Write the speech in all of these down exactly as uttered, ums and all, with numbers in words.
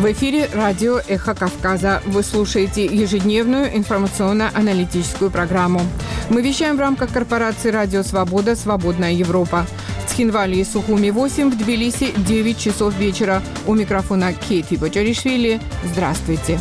В эфире радио «Эхо Кавказа». Вы слушаете ежедневную информационно-аналитическую программу. Мы вещаем в рамках корпорации «Радио Свобода. Свободная Европа». В Цхинвале и Сухуми восемь, в Тбилиси девять часов вечера. У микрофона Кейти Бочаришвили. Здравствуйте.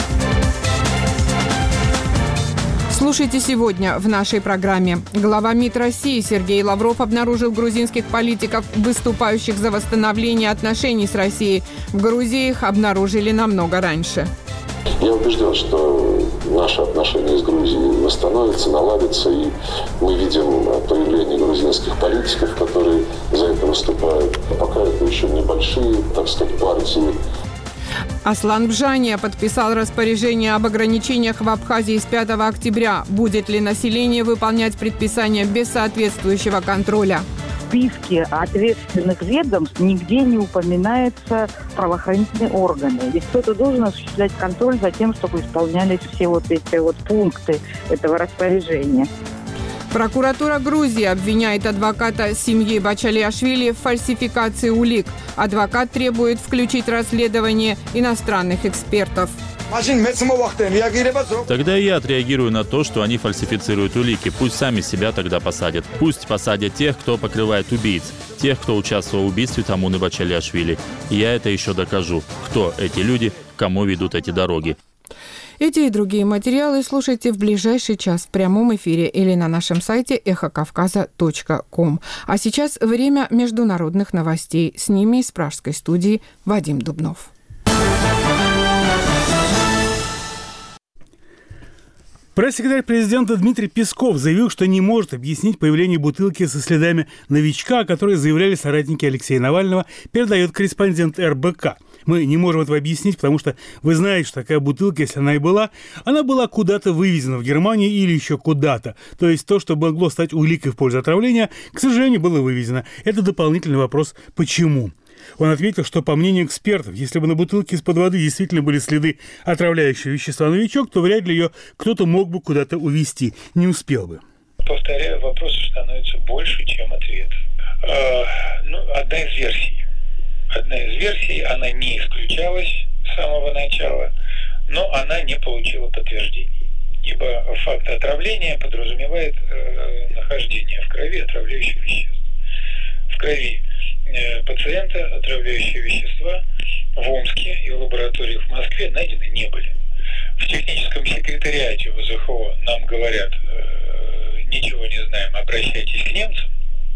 Слушайте сегодня в нашей программе. Глава МИД России Сергей Лавров обнаружил грузинских политиков, выступающих за восстановление отношений с Россией. В Грузии их обнаружили намного раньше. Я убежден, что наши отношения с Грузией восстановятся, наладятся, и мы видим появление грузинских политиков, которые за это выступают. Пока это еще небольшие, так сказать, партии. Аслан Бжания подписал распоряжение об ограничениях в Абхазии с пятого октября. Будет ли население выполнять предписания без соответствующего контроля? В списке ответственных ведомств нигде не упоминаются правоохранительные органы. Ведь кто-то должен осуществлять контроль за тем, чтобы исполнялись все вот эти вот пункты этого распоряжения. Прокуратура Грузии обвиняет адвоката семьи Бачалиашвили в фальсификации улик. Адвокат требует включить расследование иностранных экспертов. Тогда я отреагирую на то, что они фальсифицируют улики. Пусть сами себя тогда посадят. Пусть посадят тех, кто покрывает убийц. Тех, кто участвовал в убийстве Тамуны Бачалиашвили. Я это еще докажу. Кто эти люди, кому ведут эти дороги. Эти и другие материалы слушайте в ближайший час в прямом эфире или на нашем сайте эхо кавказа точка ком. А сейчас время международных новостей. С ними из пражской студии Вадим Дубнов. Пресс-секретарь президента Дмитрий Песков заявил, что не может объяснить появление бутылки со следами новичка, о которой заявляли соратники Алексея Навального, передает корреспондент эр бэ ка. Мы не можем этого объяснить, потому что вы знаете, что такая бутылка, если она и была, она была куда-то вывезена в Германию или еще куда-то. То есть то, что могло стать уликой в пользу отравления, к сожалению, было вывезено. Это дополнительный вопрос «почему?». Он ответил, что, по мнению экспертов, если бы на бутылке из-под воды действительно были следы отравляющего вещества «Новичок», то вряд ли ее кто-то мог бы куда-то увезти, не успел бы. Повторяю, вопросов становится больше, чем ответ. Э, ну, одна из версий. Одна из версий, она не исключалась с самого начала, но она не получила подтверждений. Ибо факт отравления подразумевает э, нахождение в крови отравляющих веществ. В крови э, пациента отравляющие вещества в Омске и в лабораториях в Москве найдены не были. В техническом секретариате вэ зэ ха о нам говорят, э, ничего не знаем, обращайтесь к немцам.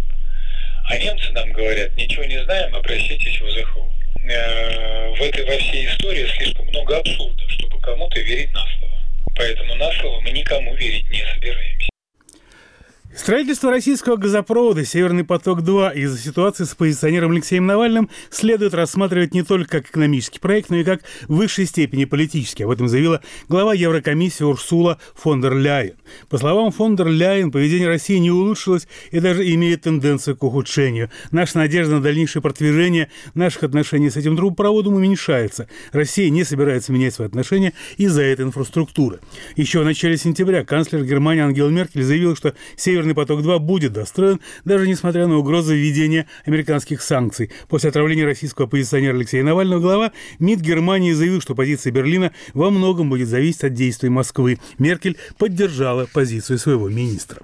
А немцы нам говорят, ничего не знаем, обращайтесь в вэ зэ ха о. Э, в этой во всей истории слишком много абсурда, чтобы кому-то верить на слово. Поэтому на слово мы никому верить не собираемся. Строительство российского газопровода «Северный поток-два» из-за ситуации с оппозиционером Алексеем Навальным следует рассматривать не только как экономический проект, но и как в высшей степени политический. Об этом заявила глава Еврокомиссии Урсула фон дер Ляйен. По словам фон дер Ляйен, поведение России не улучшилось и даже имеет тенденцию к ухудшению. Наша надежда на дальнейшее продвижение наших отношений с этим трубопроводом уменьшается. Россия не собирается менять свои отношения из-за этой инфраструктуры. Еще в начале сентября канцлер Германии Ангела Меркель заявила, что «Северный поток-два» будет достроен, даже несмотря на угрозы введения американских санкций. После отравления российского оппозиционера Алексея Навального глава МИД Германии заявил, что позиция Берлина во многом будет зависеть от действий Москвы. Меркель поддержала позицию своего министра.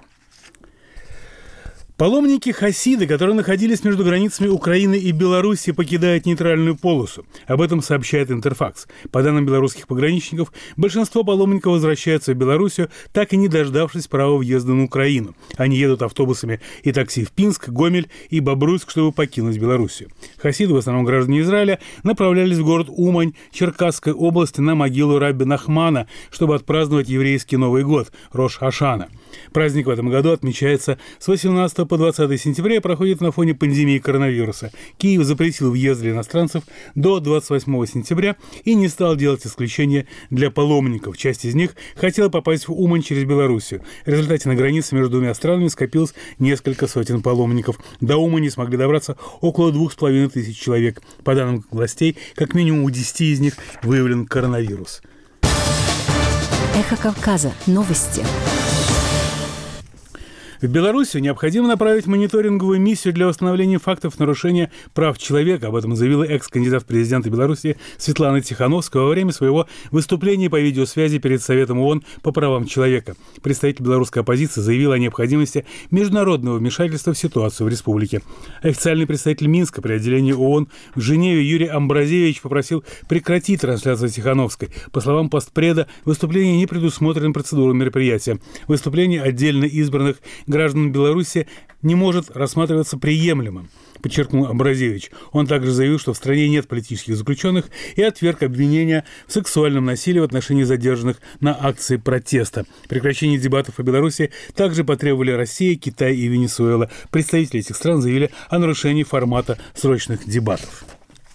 Паломники-хасиды, которые находились между границами Украины и Беларуси, покидают нейтральную полосу. Об этом сообщает Интерфакс. По данным белорусских пограничников, большинство паломников возвращаются в Белоруссию, так и не дождавшись права въезда на Украину. Они едут автобусами и такси в Пинск, Гомель и Бобруйск, чтобы покинуть Белоруссию. Хасиды, в основном граждане Израиля, направлялись в город Умань Черкасской области на могилу Рабби Нахмана, чтобы отпраздновать еврейский Новый год – Рош Хашана. Праздник в этом году отмечается с восемнадцатого по двадцатое сентября и проходит на фоне пандемии коронавируса. Киев запретил въезд для иностранцев до двадцать восьмого сентября и не стал делать исключения для паломников. Часть из них хотела попасть в Умань через Белоруссию. В результате на границе между двумя странами скопилось несколько сотен паломников. До Умани смогли добраться около двух с половиной тысяч человек. По данным властей, как минимум у десяти из них выявлен коронавирус. Эхо Кавказа. Новости. В В Белоруссию необходимо направить мониторинговую миссию для установления фактов нарушения прав человека. Об этом заявила экс-кандидат в президенты Беларуси Светлана Тихановская во время своего выступления по видеосвязи перед Советом ООН по правам человека. Представитель белорусской оппозиции заявил о необходимости международного вмешательства в ситуацию в республике. Официальный представитель Минска при отделении ООН в Женеве Юрий Амбразевич попросил прекратить трансляцию Тихановской. По словам постпреда, выступление не предусмотрено процедурой мероприятия. Выступление отдельно избранных граждан Беларуси не может рассматриваться приемлемым, подчеркнул Амбразевич. Он также заявил, что в стране нет политических заключенных, и отверг обвинения в сексуальном насилии в отношении задержанных на акции протеста. Прекращение дебатов о Беларуси также потребовали Россия, Китай и Венесуэла. Представители этих стран заявили о нарушении формата срочных дебатов.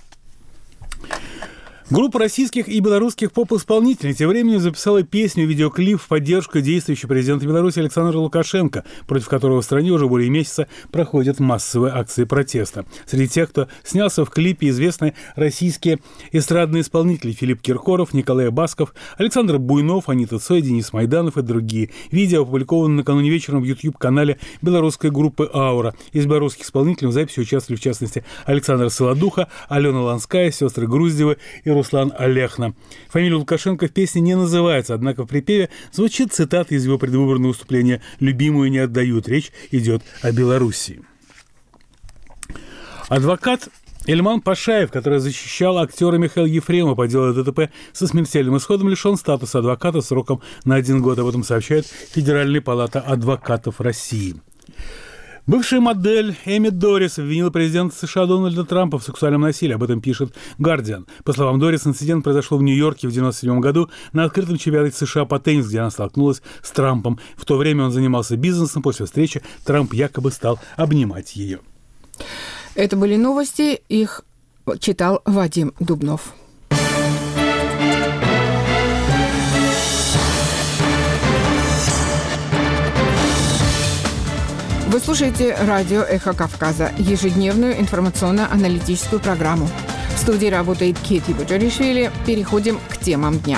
Группа российских и белорусских поп-исполнителей тем временем записала песню и видеоклип в поддержку действующего президента Беларуси Александра Лукашенко, против которого в стране уже более месяца проходят массовые акции протеста. Среди тех, кто снялся в клипе, известные российские эстрадные исполнители Филипп Киркоров, Николай Басков, Александр Буйнов, Анита Цой, Денис Майданов и другие. Видео опубликовано накануне вечером в YouTube-канале белорусской группы «Аура». Из белорусских исполнителей в записи участвовали, в частности, Александр Солодуха, Алена Ланская, сестры Груздевы и Руслан Олехна. Фамилия Лукашенко в песне не называется, однако в припеве звучит цитата из его предвыборного выступления «Любимую не отдают». Речь идет о Белоруссии. Адвокат Ильман Пашаев, который защищал актера Михаила Ефремова по делу ДТП со смертельным исходом, лишен статуса адвоката сроком на один год. Об этом сообщает Федеральная палата адвокатов России. Бывшая модель Эми Дорис обвинила президента США Дональда Трампа в сексуальном насилии. Об этом пишет «Гардиан». По словам Дорис, инцидент произошел в Нью-Йорке в девяносто седьмом году на открытом чемпионате США по теннису, где она столкнулась с Трампом. В то время он занимался бизнесом. После встречи Трамп якобы стал обнимать ее. Это были новости. Их читал Вадим Дубнов. Вы слушаете радио «Эхо Кавказа», ежедневную информационно-аналитическую программу. В студии работает Кети Буджаришвили. Переходим к темам дня.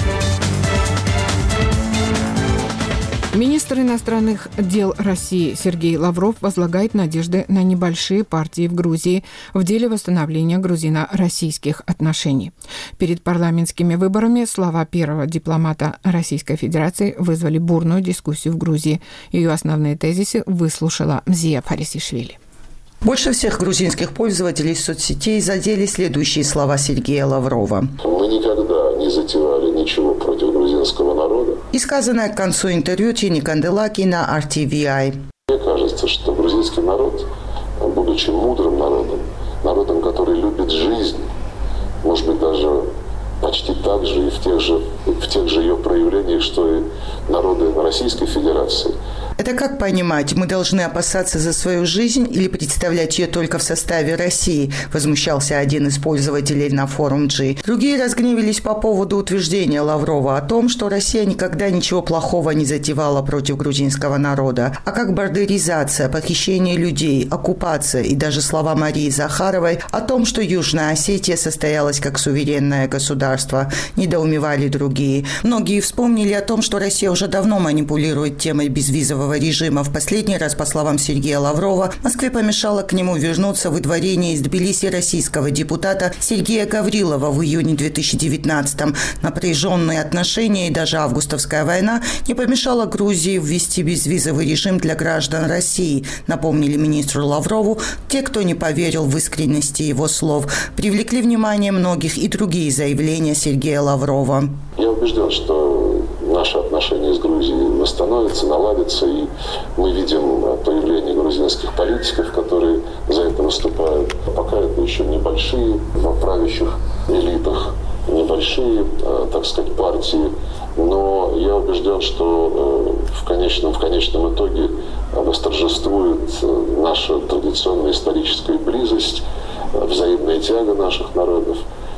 Министр иностранных дел России Сергей Лавров возлагает надежды на небольшие партии в Грузии в деле восстановления грузино-российских отношений. Перед парламентскими выборами слова первого дипломата Российской Федерации вызвали бурную дискуссию в Грузии. Ее основные тезисы выслушала Мзия Фарисишвили. Больше всех грузинских пользователей соцсетей задели следующие слова Сергея Лаврова. Мы никогда не затевали ничего против грузинского народа. И сказанное к концу интервью Тини Канделаки на ар ти ви ай. Мне кажется, что грузинский народ, будучи мудрым народом, народом, который любит жизнь, может быть, даже почти так же и в тех же, в тех же ее проявлениях, что и народы Российской Федерации. Это как понимать, мы должны опасаться за свою жизнь или представлять ее только в составе России, возмущался один из пользователей на форум G. Другие разгневались по поводу утверждения Лаврова о том, что Россия никогда ничего плохого не затевала против грузинского народа, а как бардеризация, похищение людей, оккупация и даже слова Марии Захаровой о том, что Южная Осетия состоялась как суверенное государство, недоумевали другие. Многие вспомнили о том, что Россия уже давно манипулирует темой безвизового режима. В последний раз, по словам Сергея Лаврова, Москве помешало к нему вернуться выдворение из Тбилиси российского депутата Сергея Гаврилова в июне две тысячи девятнадцатом. Напряженные отношения и даже августовская война не помешала Грузии ввести безвизовый режим для граждан России, напомнили министру Лаврову те, кто не поверил в искренности его слов. Привлекли внимание многих и другие заявления Сергея Лаврова. Я убежден, что наши отношения с Грузией восстановятся, наладятся, и мы видим появление грузинских политиков, которые за это выступают. Пока это еще небольшие в правящих элитах, небольшие, так сказать, партии, но я убежден, что в конечном, в конечном итоге восторжествует наша традиционная историческая близость, взаимная тяга наших народов.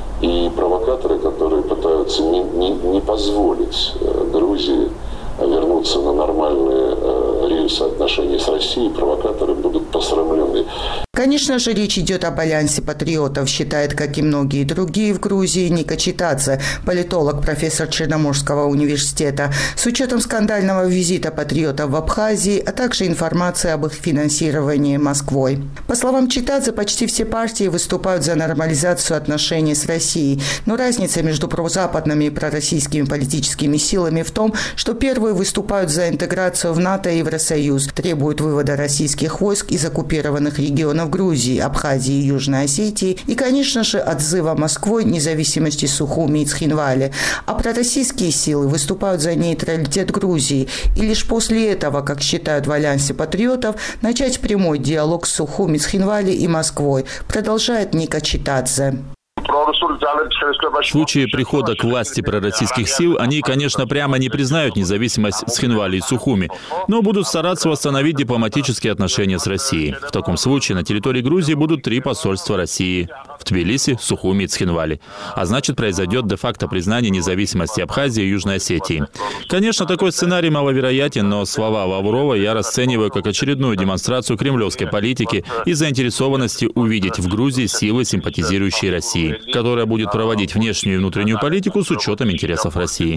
И провокаторы, которые пытаются не, не, не позволить Грузии вернуться на нормальные рельсы отношений с Россией, провокаторы будут посрамлены. Конечно же, речь идет об альянсе патриотов, считает, как и многие другие в Грузии, Ника Читадзе, политолог, профессор Черноморского университета, с учетом скандального визита патриотов в Абхазии, а также информации об их финансировании Москвой. По словам Читадзе, почти все партии выступают за нормализацию отношений с Россией, но разница между прозападными и пророссийскими политическими силами в том, что первые выступают за интеграцию в НАТО и Евросоюз, требуют вывода российских войск из оккупированных регионов Грузии, Абхазии и Южной Осетии и, конечно же, отзыва Москвой независимости Сухуми и Цхинвали. А пророссийские силы выступают за нейтралитет Грузии. И лишь после этого, как считают в альянсе патриотов, начать прямой диалог с Сухуми, Цхинвали и Москвой, продолжает Ника Читадзе. В случае прихода к власти пророссийских сил, они, конечно, прямо не признают независимость Цхинвали и Сухуми, но будут стараться восстановить дипломатические отношения с Россией. В таком случае на территории Грузии будут три посольства России в Тбилиси, Сухуми и Цхинвали. А значит, произойдет де-факто признание независимости Абхазии и Южной Осетии. Конечно, такой сценарий маловероятен, но слова Лаврова я расцениваю как очередную демонстрацию кремлевской политики и заинтересованности увидеть в Грузии силы, симпатизирующие России, которая будет проводить внешнюю и внутреннюю политику с учетом интересов России.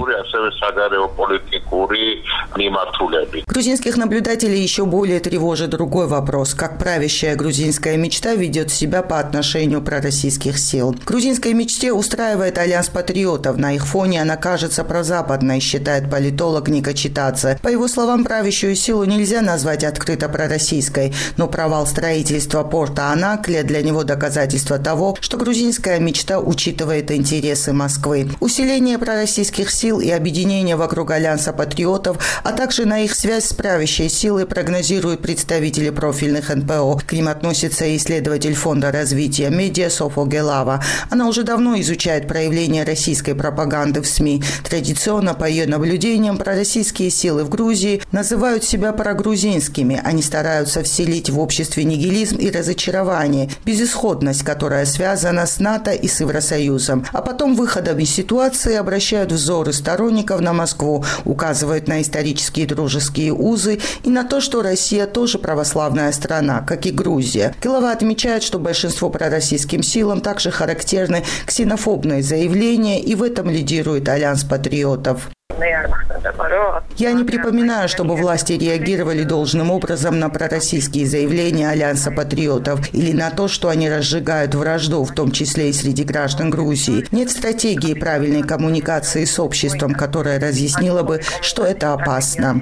Грузинских наблюдателей еще более тревожит другой вопрос. Как правящая грузинская мечта ведет себя по отношению пророссийских сил. Грузинской мечте устраивает альянс патриотов. На их фоне она кажется прозападной, считает политолог Ника Читадзе. По его словам, правящую силу нельзя назвать открыто пророссийской, но провал строительства порта Анаклия для него доказательство того, что грузинская мечта учитывает интересы Москвы. Усиление пророссийских сил и объединение вокруг альянса патриотов, а также на их связь с правящей силой прогнозируют представители профильных эн пэ о. К ним относится и исследователь Фонда развития медиа Софо Гелава. Она уже давно изучает проявления российской пропаганды в СМИ. Традиционно, по ее наблюдениям, пророссийские силы в Грузии называют себя прогрузинскими. Они стараются вселить в обществе нигилизм и разочарование, безысходность, которая связана с НАТО и с Евросоюзом. А потом выходом из ситуации обращают взоры сторонников на Москву, указывают на исторические дружеские узы и на то, что Россия тоже православная страна, как и Грузия. Гелава отмечает, что большинство пророссийским силам также характерны ксенофобные заявления, и в этом лидирует альянс патриотов. Я не припоминаю, чтобы власти реагировали должным образом на пророссийские заявления альянса патриотов или на то, что они разжигают вражду, в том числе и среди граждан Грузии. Нет стратегии правильной коммуникации с обществом, которая разъяснила бы, что это опасно.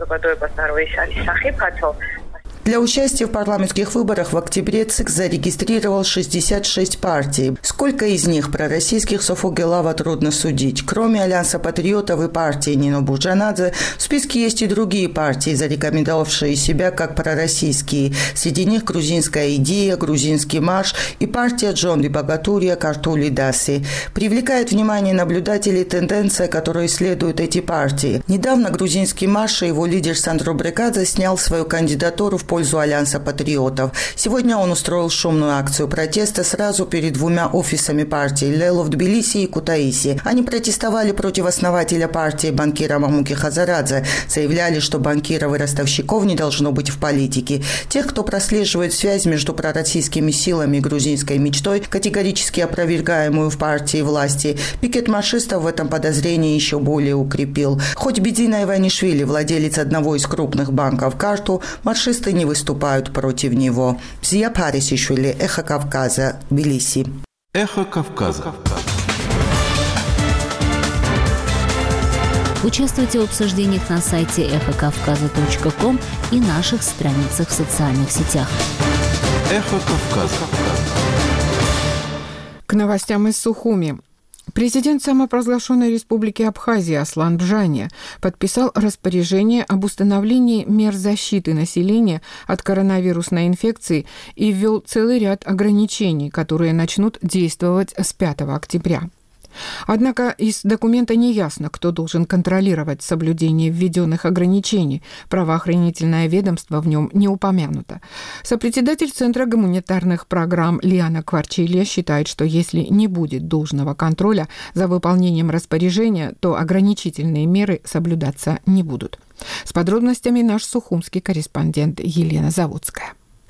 Для участия в парламентских выборах в октябре ЦИК зарегистрировал шестьдесят шесть партий. Сколько из них пророссийских, Софо Гелава трудно судить. Кроме Альянса патриотов и партии Нино Бурджанадзе, в списке есть и другие партии, зарекомендовавшие себя как пророссийские. Среди них Грузинская идея, Грузинский марш и партия Джонди Багатурия Картули Даси. Привлекает внимание наблюдателей тенденция, которую исследуют эти партии. Недавно Грузинский марш и его лидер Сандро Брекадзе снял свою кандидатуру в пользу Альянса патриотов. Сегодня он устроил шумную акцию протеста сразу перед двумя офисами партии Лело в Тбилиси и Кутаиси. Они протестовали против основателя партии банкира Мамуки Хазарадзе. Заявляли, что банкиров и ростовщиков не должно быть в политике. Тех, кто прослеживает связь между пророссийскими силами и грузинской мечтой, категорически опровергаемую в партии власти, пикет маршистов в этом подозрении еще более укрепил. Хоть Бедзина Иванишвили, владелец одного из крупных банков «Карту», маршисты не выступают против него. Зия Парисишвили, Эхо Кавказа, Тбилиси. Эхо Кавказа. Участвуйте в обсуждениях на сайте эхо кавказа точка ком и наших страницах в социальных сетях. Эхо Кавказа. К новостям из Сухуми. Президент самопровозглашенной республики Абхазия Аслан Бжаня подписал распоряжение об установлении мер защиты населения от коронавирусной инфекции и ввел целый ряд ограничений, которые начнут действовать с пятого октября. Однако из документа не ясно, кто должен контролировать соблюдение введенных ограничений. Правоохранительное ведомство в нем не упомянуто. Сопредседатель Центра гуманитарных программ Лиана Кварчилья считает, что если не будет должного контроля за выполнением распоряжения, то ограничительные меры соблюдаться не будут. С подробностями наш сухумский корреспондент Елена Заводская.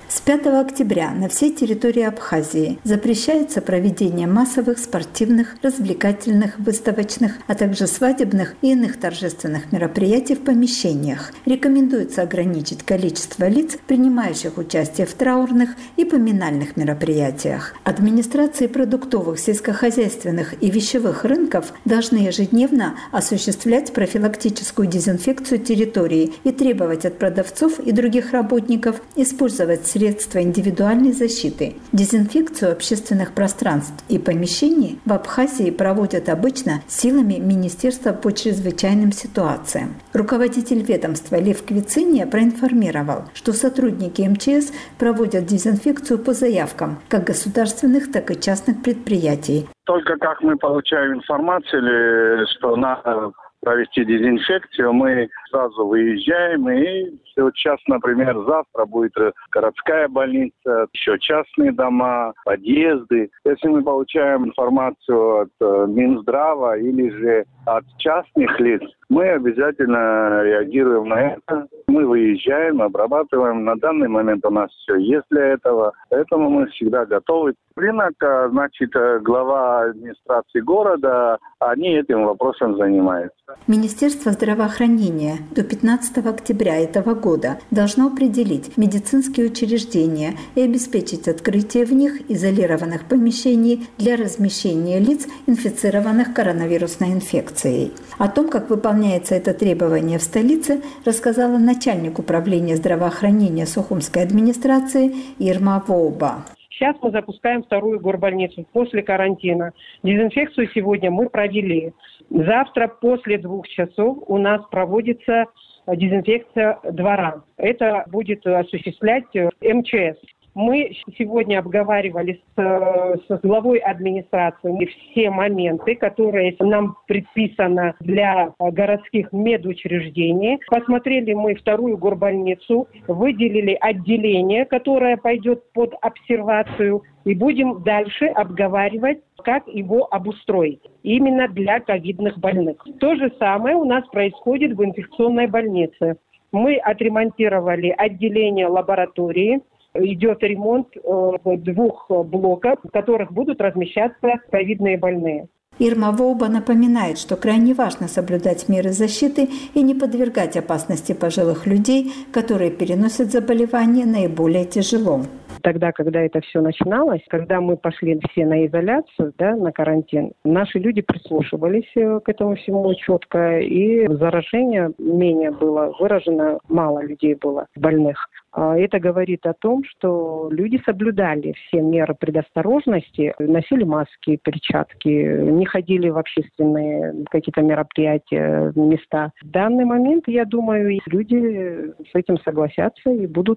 С пятого октября на всей территории Абхазии запрещается проведение массовых спортивных, развлекательных, выставочных, а также свадебных и иных торжественных мероприятий в помещениях. Рекомендуется ограничить количество лиц, принимающих участие в траурных и поминальных мероприятиях. Администрации продуктовых, сельскохозяйственных и вещевых рынков должны ежедневно осуществлять профилактическую дезинфекцию территории и требовать от продавцов и других работников использовать средства средства индивидуальной защиты. Дезинфекцию общественных пространств и помещений в Абхазии проводят обычно силами Министерства по чрезвычайным ситуациям. Руководитель ведомства Лев Квициния проинформировал, что сотрудники эм че эс проводят дезинфекцию по заявкам как государственных, так и частных предприятий. Только как мы получаем информацию, что надо провести дезинфекцию, мы сразу выезжаем, и сейчас, например, завтра будет городская больница, еще частные дома, подъезды. Если мы получаем информацию от Минздрава или же от частных лиц, мы обязательно реагируем на это. Мы выезжаем, обрабатываем. На данный момент у нас все есть для этого. Поэтому мы всегда готовы. Рынок, значит, глава администрации города, они этим вопросом занимаются. Министерство здравоохранения до пятнадцатого октября этого года должно определить медицинские учреждения и обеспечить открытие в них изолированных помещений для размещения лиц, инфицированных коронавирусной инфекцией. О том, как выполняется это требование в столице, рассказала начальник управления здравоохранения Сухумской администрации Ирма Воуба. Сейчас мы запускаем вторую горбольницу после карантина. Дезинфекцию сегодня мы провели. Завтра после двух часов у нас проводится дезинфекция двора. Это будет осуществлять эм че эс. Мы сегодня обговаривали с, с главой администрации все моменты, которые нам предписано для городских медучреждений. Посмотрели мы вторую горбольницу, выделили отделение, которое пойдет под обсервацию, и будем дальше обговаривать, как его обустроить именно для ковидных больных. То же самое у нас происходит в инфекционной больнице. Мы отремонтировали отделение лаборатории. Идет ремонт э, двух блоков, в которых будут размещаться ковидные больные. Ирма Воуба напоминает, что крайне важно соблюдать меры защиты и не подвергать опасности пожилых людей, которые переносят заболевания наиболее тяжело. Тогда, когда это все начиналось, когда мы пошли все на изоляцию, да, на карантин, наши люди прислушивались к этому всему четко, и заражение менее было выражено, мало людей было больных. Это говорит о том, что люди соблюдали все меры предосторожности, носили маски, перчатки, не ходили в общественные какие-то мероприятия, места. В данный момент, я думаю, люди с этим согласятся и будут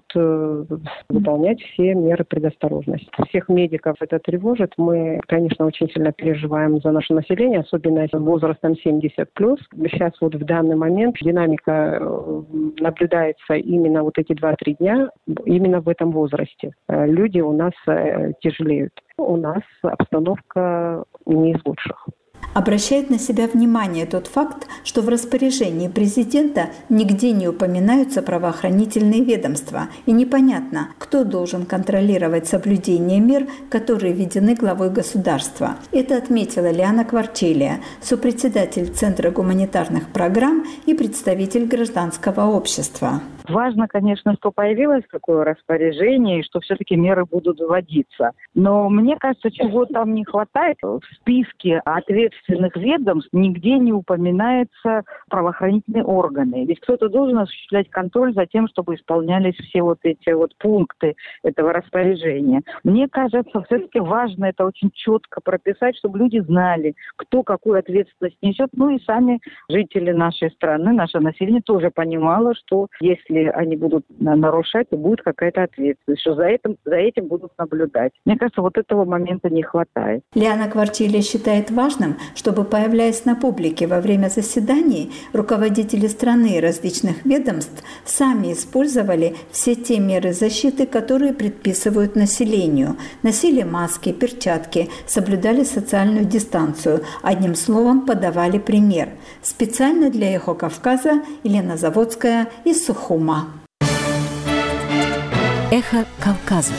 выполнять все меры предосторожности. Всех медиков это тревожит. Мы, конечно, очень сильно переживаем за наше население, особенно возрастом семьдесят плюс. Сейчас вот в данный момент динамика наблюдается именно вот эти два-три дня, именно в этом возрасте. Люди у нас тяжелеют. У нас обстановка не из лучших. Обращает на себя внимание тот факт, что в распоряжении президента нигде не упоминаются правоохранительные ведомства, и непонятно, кто должен контролировать соблюдение мер, которые введены главой государства. Это отметила Лиана Кварчелия, сопредседатель Центра гуманитарных программ и представитель гражданского общества. Важно, конечно, что появилось такое распоряжение, и что все-таки меры будут вводиться. Но мне кажется, чего там не хватает, в списке ответственных ведомств нигде не упоминаются правоохранительные органы. Ведь кто-то должен осуществлять контроль за тем, чтобы исполнялись все вот эти вот пункты этого распоряжения. Мне кажется, все-таки важно это очень четко прописать, чтобы люди знали, кто какую ответственность несет. Ну и сами жители нашей страны, наше население тоже понимало, что если они будут нарушать, то будет какая-то ответственность, что за этим, за этим будут наблюдать. Мне кажется, вот этого момента не хватает. Лиана Кварчелия считает важным, чтобы, появляясь на публике во время заседаний, руководители страны и различных ведомств сами использовали все те меры защиты, которые предписывают населению. Носили маски, перчатки, соблюдали социальную дистанцию. Одним словом, подавали пример. Специально для «Эхо Кавказа» Елена Заводская из Сухума. Эхо Кавказа.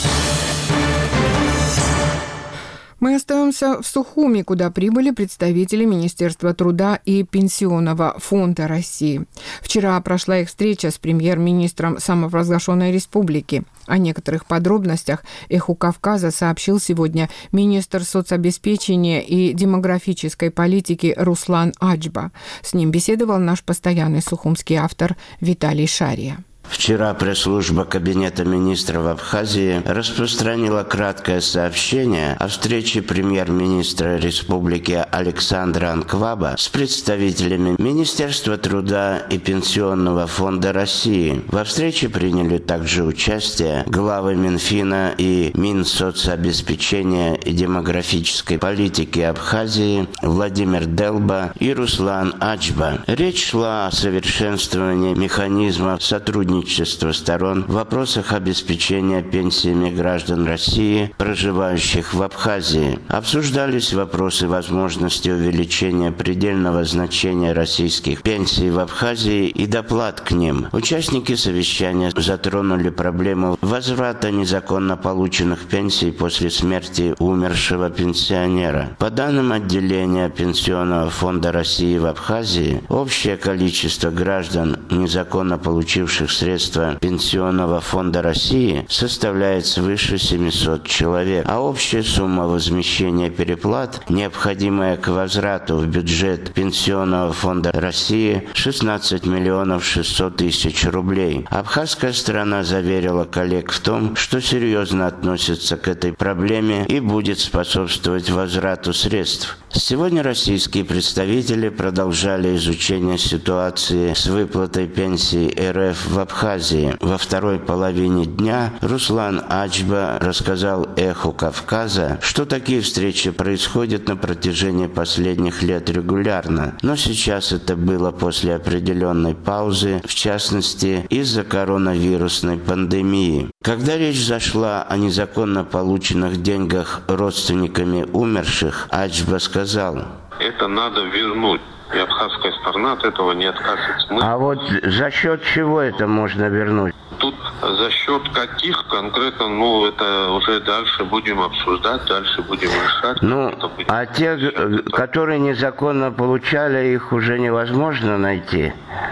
Мы остаемся в Сухуми, куда прибыли представители Министерства труда и Пенсионного фонда России. Вчера прошла их встреча с премьер-министром самопровозглашенной республики. О некоторых подробностях «Эху Кавказа» сообщил сегодня министр соцобеспечения и демографической политики Руслан Аджба. С ним беседовал наш постоянный сухумский автор Виталий Шария. Вчера пресс-служба Кабинета министров Абхазии распространила краткое сообщение о встрече премьер-министра республики Александра Анкваба с представителями Министерства труда и Пенсионного фонда России. Во встрече приняли также участие главы Минфина и Минсоцобеспечения и демографической политики Абхазии Владимир Делба и Руслан Аджба. Речь шла о совершенствовании механизмов сотрудничества сторон в вопросах обеспечения пенсиями граждан России, проживающих в Абхазии. Обсуждались вопросы возможности увеличения предельного значения российских пенсий в Абхазии и доплат к ним. Участники совещания затронули проблему возврата незаконно полученных пенсий после смерти умершего пенсионера. По данным отделения Пенсионного фонда России в Абхазии, общее количество граждан, незаконно получивших средства Пенсионного фонда России составляет свыше семисот человек, а общая сумма возмещения переплат, необходимая к возврату в бюджет Пенсионного фонда России, шестнадцать миллионов шестьсот тысяч рублей. Абхазская сторона заверила коллег в том, что серьезно относится к этой проблеме и будет способствовать возврату средств. Сегодня российские представители продолжали изучение ситуации с выплатой пенсий РФ в Абхазии. Во второй половине дня Руслан Аджба рассказал «Эху Кавказа», что такие встречи происходят на протяжении последних лет регулярно. Но сейчас это было после определенной паузы, в частности, из-за коронавирусной пандемии. Когда речь зашла о незаконно полученных деньгах родственниками умерших, Аджба сказал: «Это надо вернуть. И абхазская сторона от этого не откажется». Мы... А вот за счет чего это можно вернуть? Тут за счет каких конкретно, ну, это уже дальше будем обсуждать, дальше будем решать. Ну, а те, которые незаконно получали, их уже невозможно найти?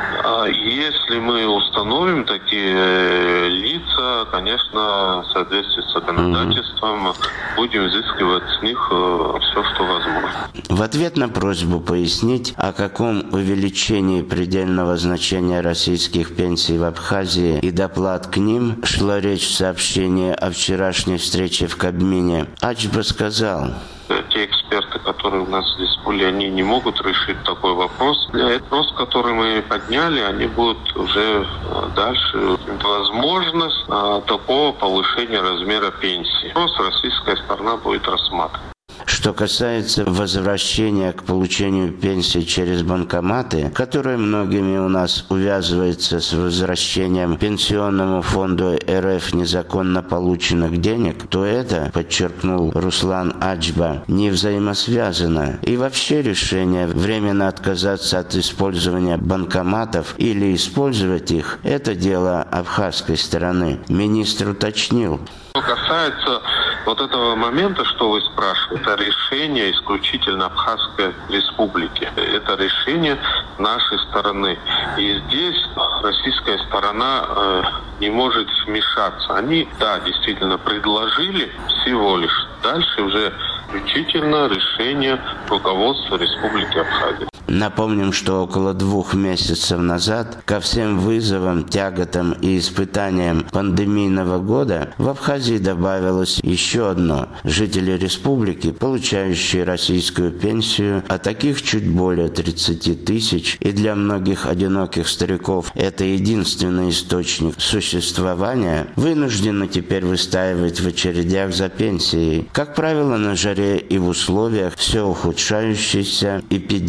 Если мы установим такие лица, конечно, в соответствии с законодательством, mm-hmm. будем взыскивать с них все, что возможно. В ответ на просьбу пояснить, о каком увеличении предельного значения российских пенсий в Абхазии и доплат к ним шла речь в сообщении о вчерашней встрече в Кабмине, Аджба сказал: те эксперты, которые у нас здесь были, они не могут решить такой вопрос. Вопрос, который мы подняли, они будут уже дальше. Возможность такого повышения размера пенсии. Вопрос российская сторона будет рассматривать. Что касается возвращения к получению пенсий через банкоматы, которое многими у нас увязывается с возвращением Пенсионному фонду РФ незаконно полученных денег, то это, подчеркнул Руслан Аджба, не взаимосвязано. И вообще решение временно отказаться от использования банкоматов или использовать их – это дело абхазской стороны. Министр уточнил. Что касается вот этого момента, что вы спрашиваете, это решение исключительно Абхазской республики. Это решение нашей стороны. И здесь российская сторона э, не может вмешаться. Они, да, действительно предложили всего лишь. Дальше уже исключительно решение руководства Республики Абхазия. Напомним, что около двух месяцев назад ко всем вызовам, тяготам и испытаниям пандемийного года в Абхазии добавилось еще одно. Жители республики, получающие российскую пенсию, а таких чуть более тридцати тысяч, и для многих одиноких стариков это единственный источник существования, вынуждены теперь выстаивать в очередях за пенсией. Как правило, на жаре и в условиях все ухудшающейся эпидемиологии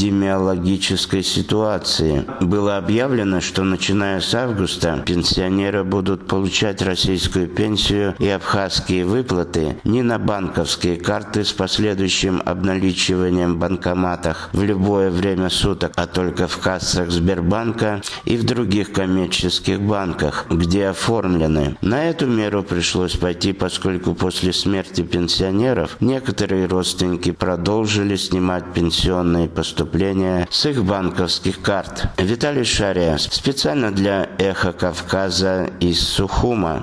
аналогической ситуации. Было объявлено, что начиная с августа пенсионеры будут получать российскую пенсию и абхазские выплаты не на банковские карты с последующим обналичиванием в банкоматах в любое время суток, а только в кассах Сбербанка и в других коммерческих банках, где оформлены. На эту меру пришлось пойти, поскольку после смерти пенсионеров некоторые родственники продолжили снимать пенсионные поступления с их банковских карт. Виталий Шария, специально для «Эхо Кавказа» из Сухума.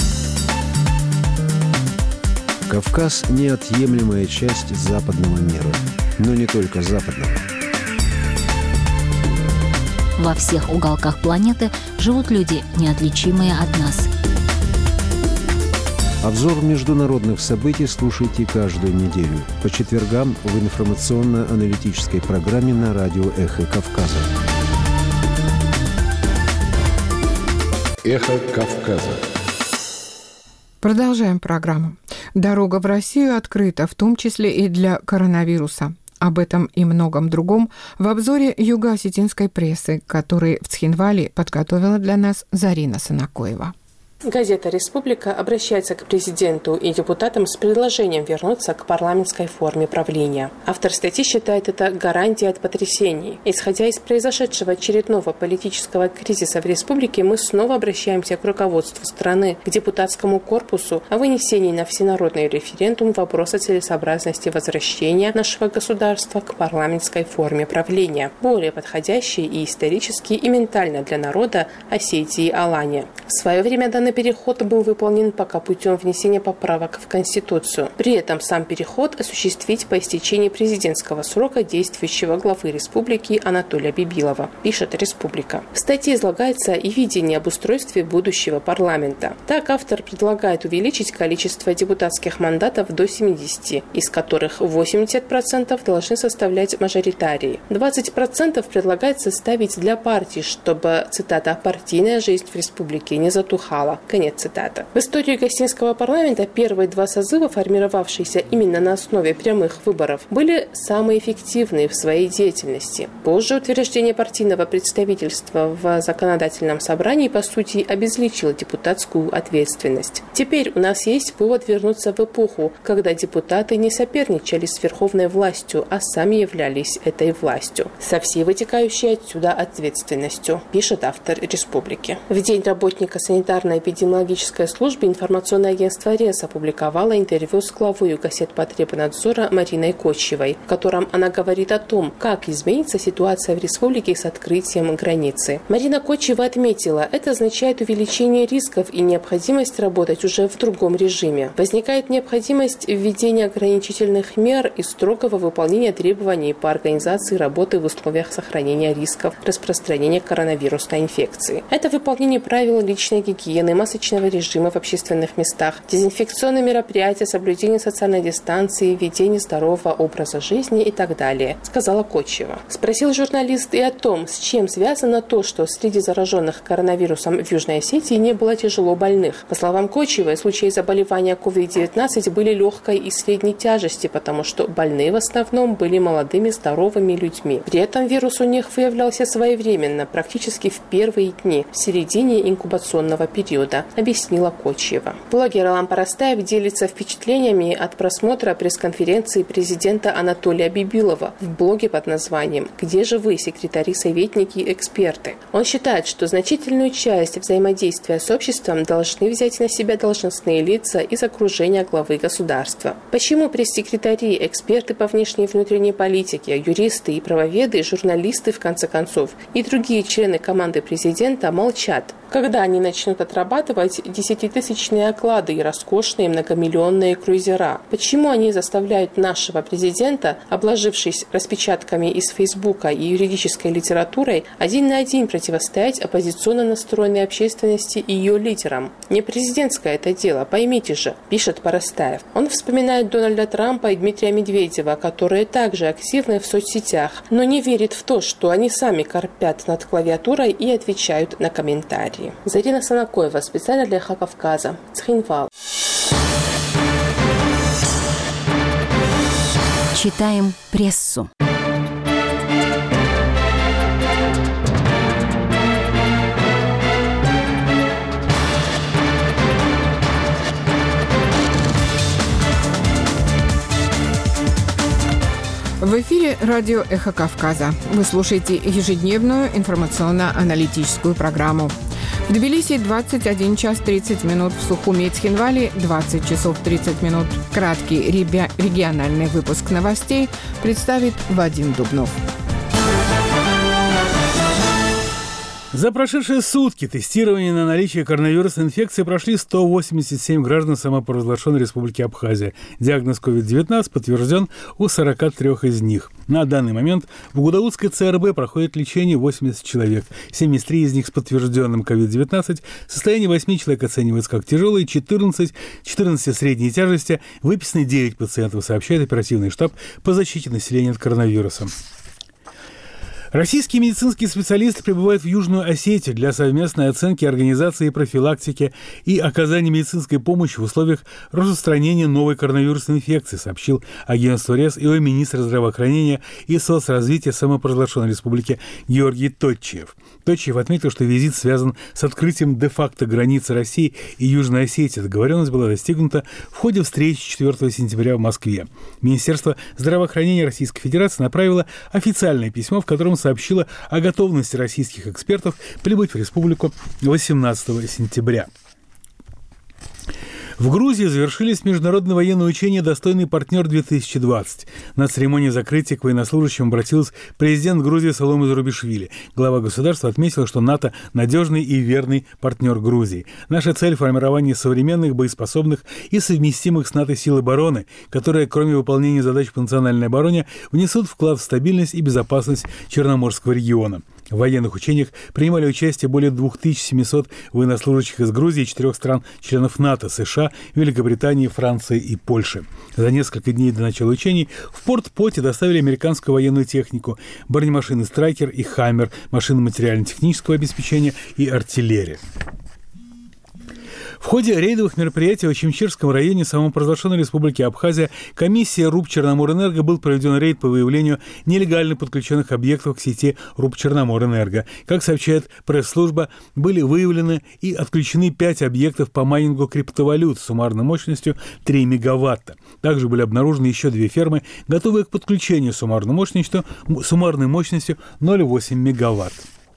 Кавказ – неотъемлемая часть западного мира, но не только западного. Во всех уголках планеты живут люди, неотличимые от нас. Обзор международных событий слушайте каждую неделю по четвергам в информационно-аналитической программе на радио «Эхо Кавказа». «Эхо Кавказа». Продолжаем программу. Дорога в Россию открыта, в том числе и для коронавируса. Об этом и многом другом в обзоре юго-осетинской прессы, который в Цхинвале подготовила для нас Зарина Санакоева. Газета «Республика» обращается к президенту и депутатам с предложением вернуться к парламентской форме правления. Автор статьи считает это гарантией от потрясений. Исходя из произошедшего очередного политического кризиса в республике, мы снова обращаемся к руководству страны, к депутатскому корпусу о вынесении на всенародный референдум вопроса целесообразности возвращения нашего государства к парламентской форме правления, более подходящей и исторически, и ментально для народа Осетии и Алании. В свое время данный переход был выполнен пока путем внесения поправок в Конституцию. При этом сам переход осуществить по истечении президентского срока действующего главы республики Анатолия Бибилова, пишет «Республика». В статье излагается и видение об устройстве будущего парламента. Так, автор предлагает увеличить количество депутатских мандатов до семидесяти, из которых восемьдесят процентов должны составлять мажоритарии. двадцать процентов предлагается ставить для партий, чтобы, цитата, «партийная жизнь в республике не затухала». Конец цитаты. В истории гостинского парламента первые два созыва, формировавшиеся именно на основе прямых выборов, были самые эффективные в своей деятельности. Позже утверждение партийного представительства в законодательном собрании, по сути, обезличило депутатскую ответственность. Теперь у нас есть повод вернуться в эпоху, когда депутаты не соперничали с верховной властью, а сами являлись этой властью, со всей вытекающей отсюда ответственностью, пишет автор «Республики». В день работника санитарной эпидемиологической службы информационное агентство РЕС опубликовало интервью с главой Госсетпотребнадзора Мариной Кочевой, в котором она говорит о том, как изменится ситуация в республике с открытием границы. Марина Кочева отметила, это означает увеличение рисков и необходимость работать уже в другом режиме. Возникает необходимость введения ограничительных мер и строгого выполнения требований по организации работы в условиях сохранения рисков распространения коронавирусной инфекции. Это выполнение правил личной гигиены, масочного режима в общественных местах, дезинфекционные мероприятия, соблюдение социальной дистанции, ведение здорового образа жизни и так далее, сказала Кочева. Спросил журналист и о том, с чем связано то, что среди зараженных коронавирусом в Южной Осетии не было тяжело больных. По словам Кочевой, случаи заболевания ковид девятнадцать были легкой и средней тяжести, потому что больные в основном были молодыми здоровыми людьми. При этом вирус у них выявлялся своевременно, практически в первые дни, в середине инкубационного периода, объяснила Кочева. Блогер Алан Парастаев делится впечатлениями от просмотра пресс-конференции президента Анатолия Бибилова в блоге под названием «Где же вы, секретари, советники и эксперты?». Он считает, что значительную часть взаимодействия с обществом должны взять на себя должностные лица из окружения главы государства. Почему пресс-секретари, эксперты по внешней и внутренней политике, юристы и правоведы, журналисты, в конце концов, и другие члены команды президента молчат? Когда они начнут отрабатывать десятитысячные оклады и роскошные многомиллионные крузера? Почему они заставляют нашего президента, обложившись распечатками из Фейсбука и юридической литературой, один на один противостоять оппозиционно настроенной общественности и ее лидерам? Не президентское это дело, поймите же, пишет Парастаев. Он вспоминает Дональда Трампа и Дмитрия Медведева, которые также активны в соцсетях, но не верит в то, что они сами корпят над клавиатурой и отвечают на комментарии. Зарина Санакоева, специально для «Эхо Кавказа», Цхинвал. Читаем прессу. В эфире радио «Эхо Кавказа». Вы слушаете ежедневную информационно-аналитическую программу. В Тбилиси двадцать один час тридцать минут, в Сухуми и Цхинвали двадцать часов тридцать минут. Краткий региональный выпуск новостей представит Вадим Дубнов. За прошедшие сутки тестирование на наличие коронавирусной инфекции прошли сто восемьдесят семь граждан самопровозглашенной Республики Абхазия. Диагноз ковид девятнадцать подтвержден у сорока трёх из них. На данный момент в Гудаутской ЦРБ проходит лечение восемьдесят человек. семьдесят три из них с подтвержденным ковид девятнадцать. Состояние восьми человек оценивается как тяжелое, четырнадцать, четырнадцать средней тяжести. Выписаны девять пациентов, сообщает оперативный штаб по защите населения от коронавируса. Российские медицинские специалисты прибывают в Южную Осетию для совместной оценки организации профилактики и оказания медицинской помощи в условиях распространения новой коронавирусной инфекции, сообщил агентство РЕС и министр здравоохранения и соцразвития самопровозглашенной республики Георгий Тотчиев. Тотчиев отметил, что визит связан с открытием де-факто границы России и Южной Осетии. Договоренность была достигнута в ходе встречи четвёртого сентября в Москве. Министерство здравоохранения Российской Федерации направило официальное письмо, в котором сообщила о готовности российских экспертов прибыть в республику восемнадцатого сентября. В Грузии завершились международные военные учения «Достойный партнер-две тысячи двадцать». На церемонии закрытия к военнослужащим обратился президент Грузии Саломе Зурабишвили. Глава государства отметил, что НАТО – надежный и верный партнер Грузии. Наша цель – формирование современных, боеспособных и совместимых с НАТО сил обороны, которые, кроме выполнения задач по национальной обороне, внесут вклад в стабильность и безопасность Черноморского региона. В военных учениях принимали участие более две тысячи семьсот военнослужащих из Грузии и четырех стран-членов НАТО – США, Великобритании, Франции и Польши. За несколько дней до начала учений в порт Поти доставили американскую военную технику, бронемашины «Страйкер» и «Хаммер», машины материально-технического обеспечения и артиллерия. В ходе рейдовых мероприятий в Очимчирском районе самопровозглашенной Республики Абхазия комиссия РУП «Черноморэнерго» был проведен рейд по выявлению нелегально подключенных объектов к сети РУП «Черноморэнерго». Как сообщает пресс-служба, были выявлены и отключены пять объектов по майнингу криптовалют с суммарной мощностью три мегаватта. Также были обнаружены еще две фермы, готовые к подключению суммарной мощностью, суммарной мощностью ноль целых восемь десятых мегаватт.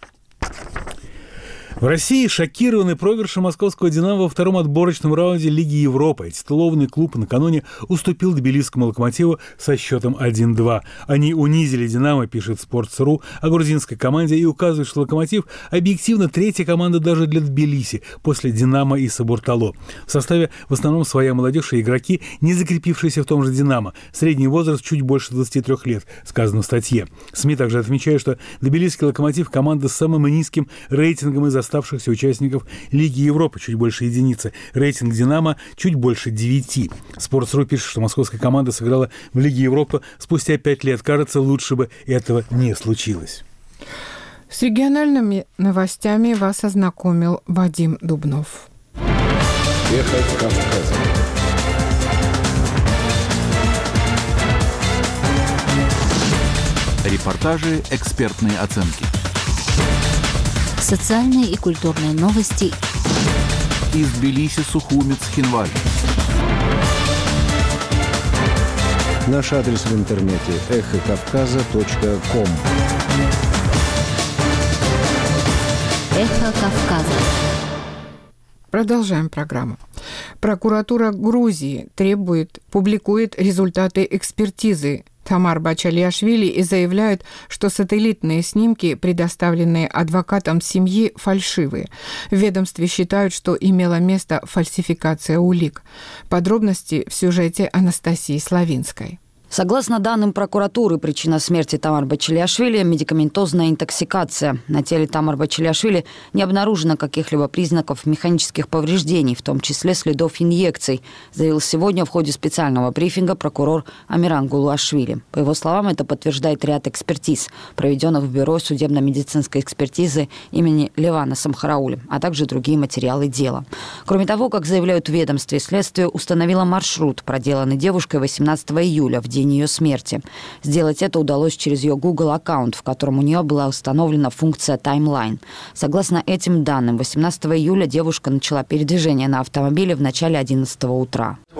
В России шокированы проигрышем московского «Динамо» во втором отборочном раунде Лиги Европы. Титулованный клуб накануне уступил тбилисскому «Локомотиву» со счетом один-два. Они унизили «Динамо», пишет Sports.ru о грузинской команде, и указывает, что «Локомотив» объективно третья команда даже для Тбилиси после «Динамо» и «Сабуртало». В составе в основном своя молодежь и игроки, не закрепившиеся в том же «Динамо». Средний возраст чуть больше двадцати трёх лет, сказано в статье. СМИ также отмечают, что тбилисский «Локомотив» – команда с самым низким рейтингом из оставшихся участников Лиги Европы, чуть больше единицы. Рейтинг «Динамо» чуть больше девяти. Sports.ru пишет, что московская команда сыграла в Лиге Европы спустя пять лет. Кажется, лучше бы этого не случилось. С региональными новостями вас ознакомил Вадим Дубнов. Эхо Кавказа. Репортажи, экспертные оценки. Социальные и культурные новости из Тбилиси, Сухуми, Цхинвали. Наш адрес в интернете эхо кавказа точка ком. Эхо Кавказа. Продолжаем программу. Прокуратура Грузии требует, публикует результаты экспертизы Тамар Бачалиашвили и заявляют, что сателлитные снимки, предоставленные адвокатам семьи, фальшивые. В ведомстве считают, что имела место фальсификация улик. Подробности в сюжете Анастасии Славинской. Согласно данным прокуратуры, причина смерти Тамар Бачалиашвили – медикаментозная интоксикация. На теле Тамар Бачалиашвили не обнаружено каких-либо признаков механических повреждений, в том числе следов инъекций, заявил сегодня в ходе специального брифинга прокурор Амиран Гулуашвили. По его словам, это подтверждает ряд экспертиз, проведенных в Бюро судебно-медицинской экспертизы имени Левана Самхараули, а также другие материалы дела. Кроме того, как заявляют в ведомстве, следствие установило маршрут, проделанный девушкой восемнадцатого июля, в день ее смерти. Сделать это удалось через ее Google-аккаунт, в котором у нее была установлена функция «Таймлайн». Согласно этим данным, восемнадцатого июля девушка начала передвижение на автомобиле в начале одиннадцатого утра.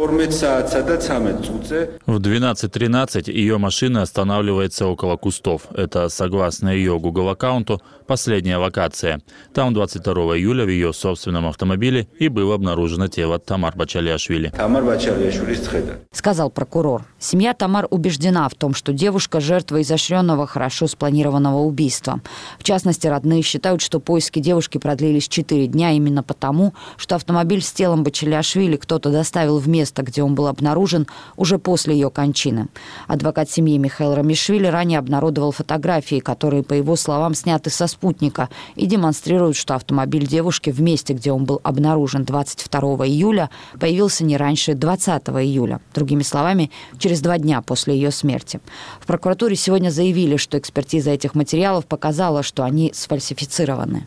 В двенадцать тринадцать ее машина останавливается около кустов. Это, согласно ее Google аккаунту, последняя локация. Там двадцать второго июля в ее собственном автомобиле и было обнаружено тело Тамар Бачалиашвили. Сказал прокурор. Семья Тамар убеждена в том, что девушка – жертва изощренного, хорошо спланированного убийства. В частности, родные считают, что поиски девушки продлились четыре дня именно потому, что автомобиль с телом Бачалиашвили кто-то доставил в место, где он был обнаружен, уже после ее кончины. Адвокат семьи Михаил Рамишвили ранее обнародовал фотографии, которые, по его словам, сняты со спутника и демонстрируют, что автомобиль девушки в месте, где он был обнаружен двадцать второго июля, появился не раньше двадцатого июля. Другими словами, через два дня после ее смерти. В прокуратуре сегодня заявили, что экспертиза этих материалов показала, что они сфальсифицированы.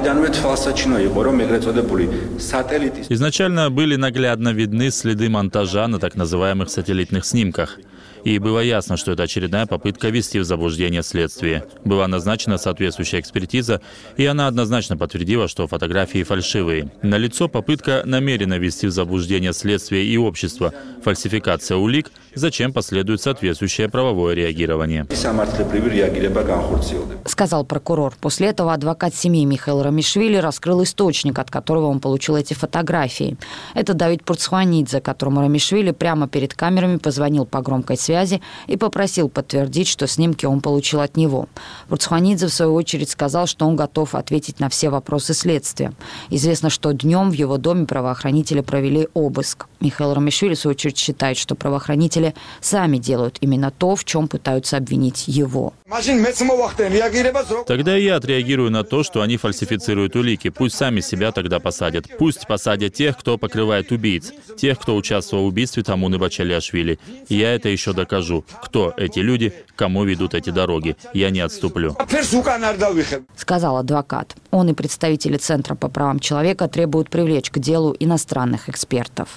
Изначально были наглядно видны следы монтажа на так называемых сателлитных снимках. И было ясно, что это очередная попытка ввести в заблуждение следствие. Была назначена соответствующая экспертиза, и она однозначно подтвердила, что фотографии фальшивые. Налицо попытка намеренно ввести в заблуждение следствие и общество, фальсификация улик, зачем последует соответствующее правовое реагирование. Сказал прокурор. После этого адвокат семьи Михаил Рамишвили раскрыл источник, от которого он получил эти фотографии. Это Давид Пурцхуанидзе, которому Рамишвили прямо перед камерами позвонил по громкой связи и попросил подтвердить, что снимки он получил от него. Пурцхуанидзе, в свою очередь, сказал, что он готов ответить на все вопросы следствия. Известно, что днем в его доме правоохранители провели обыск. Михаил Рамишвили, в свою очередь, считает, что правоохранители сами делают именно то, в чем пытаются обвинить его. Тогда я отреагирую на то, что они фальсифицируют улики. Пусть сами себя тогда посадят. Пусть посадят тех, кто покрывает убийц. Тех, кто участвовал в убийстве Тамуны Бачалиашвили. Я это еще докажу. Кто эти люди, кому ведут эти дороги. Я не отступлю. Сказал адвокат. Он и представители Центра по правам человека требуют привлечь к делу иностранных экспертов.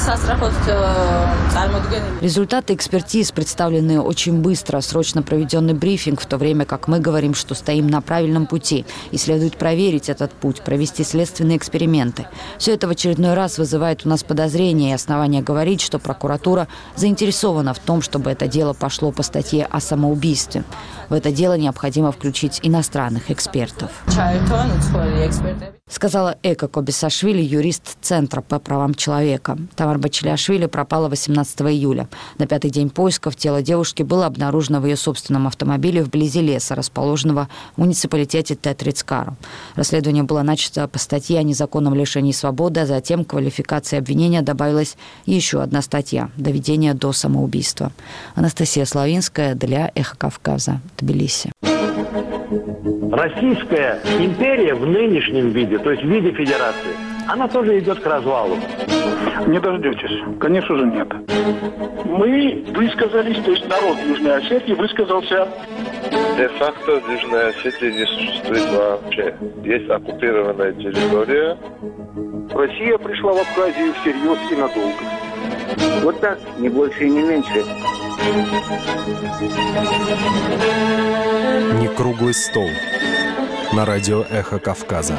Результаты экспертиз представлены очень быстро. Срочно проведенный брифинг, в то время как мы говорим, что стоим на правильном пути. И следует проверить этот путь, провести следственные эксперименты. Все это в очередной раз вызывает у нас подозрения и основания говорить, что прокуратура заинтересована в том, чтобы это дело пошло по статье о самоубийстве. В это дело необходимо включить иностранных экспертов. Сказала Эка Кобисашвили, юрист Центра по правам человека. Тамар Бачалиашвили пропала восемнадцатого июля. На пятый день поисков тело девушки было обнаружено в ее собственном автомобиле вблизи леса, расположенного в муниципалитете Тетрицкару. Расследование было начато по статье о незаконном лишении свободы, а затем к квалификации обвинения добавилась еще одна статья – доведение до самоубийства. Анастасия Славинская для «Эхо Кавказа», Тбилиси. Российская империя в нынешнем виде, то есть в виде федерации, она тоже идет к развалу. Не дождетесь. Конечно же, нет. Мы высказались, то есть народ Южной Осетии высказался. Де-факто в Южной Осетии не существует вообще. Есть оккупированная территория. Россия пришла в Абхазию всерьез и надолго. Вот так, не больше и не меньше. Не круглый стол. На радио «Эхо Кавказа».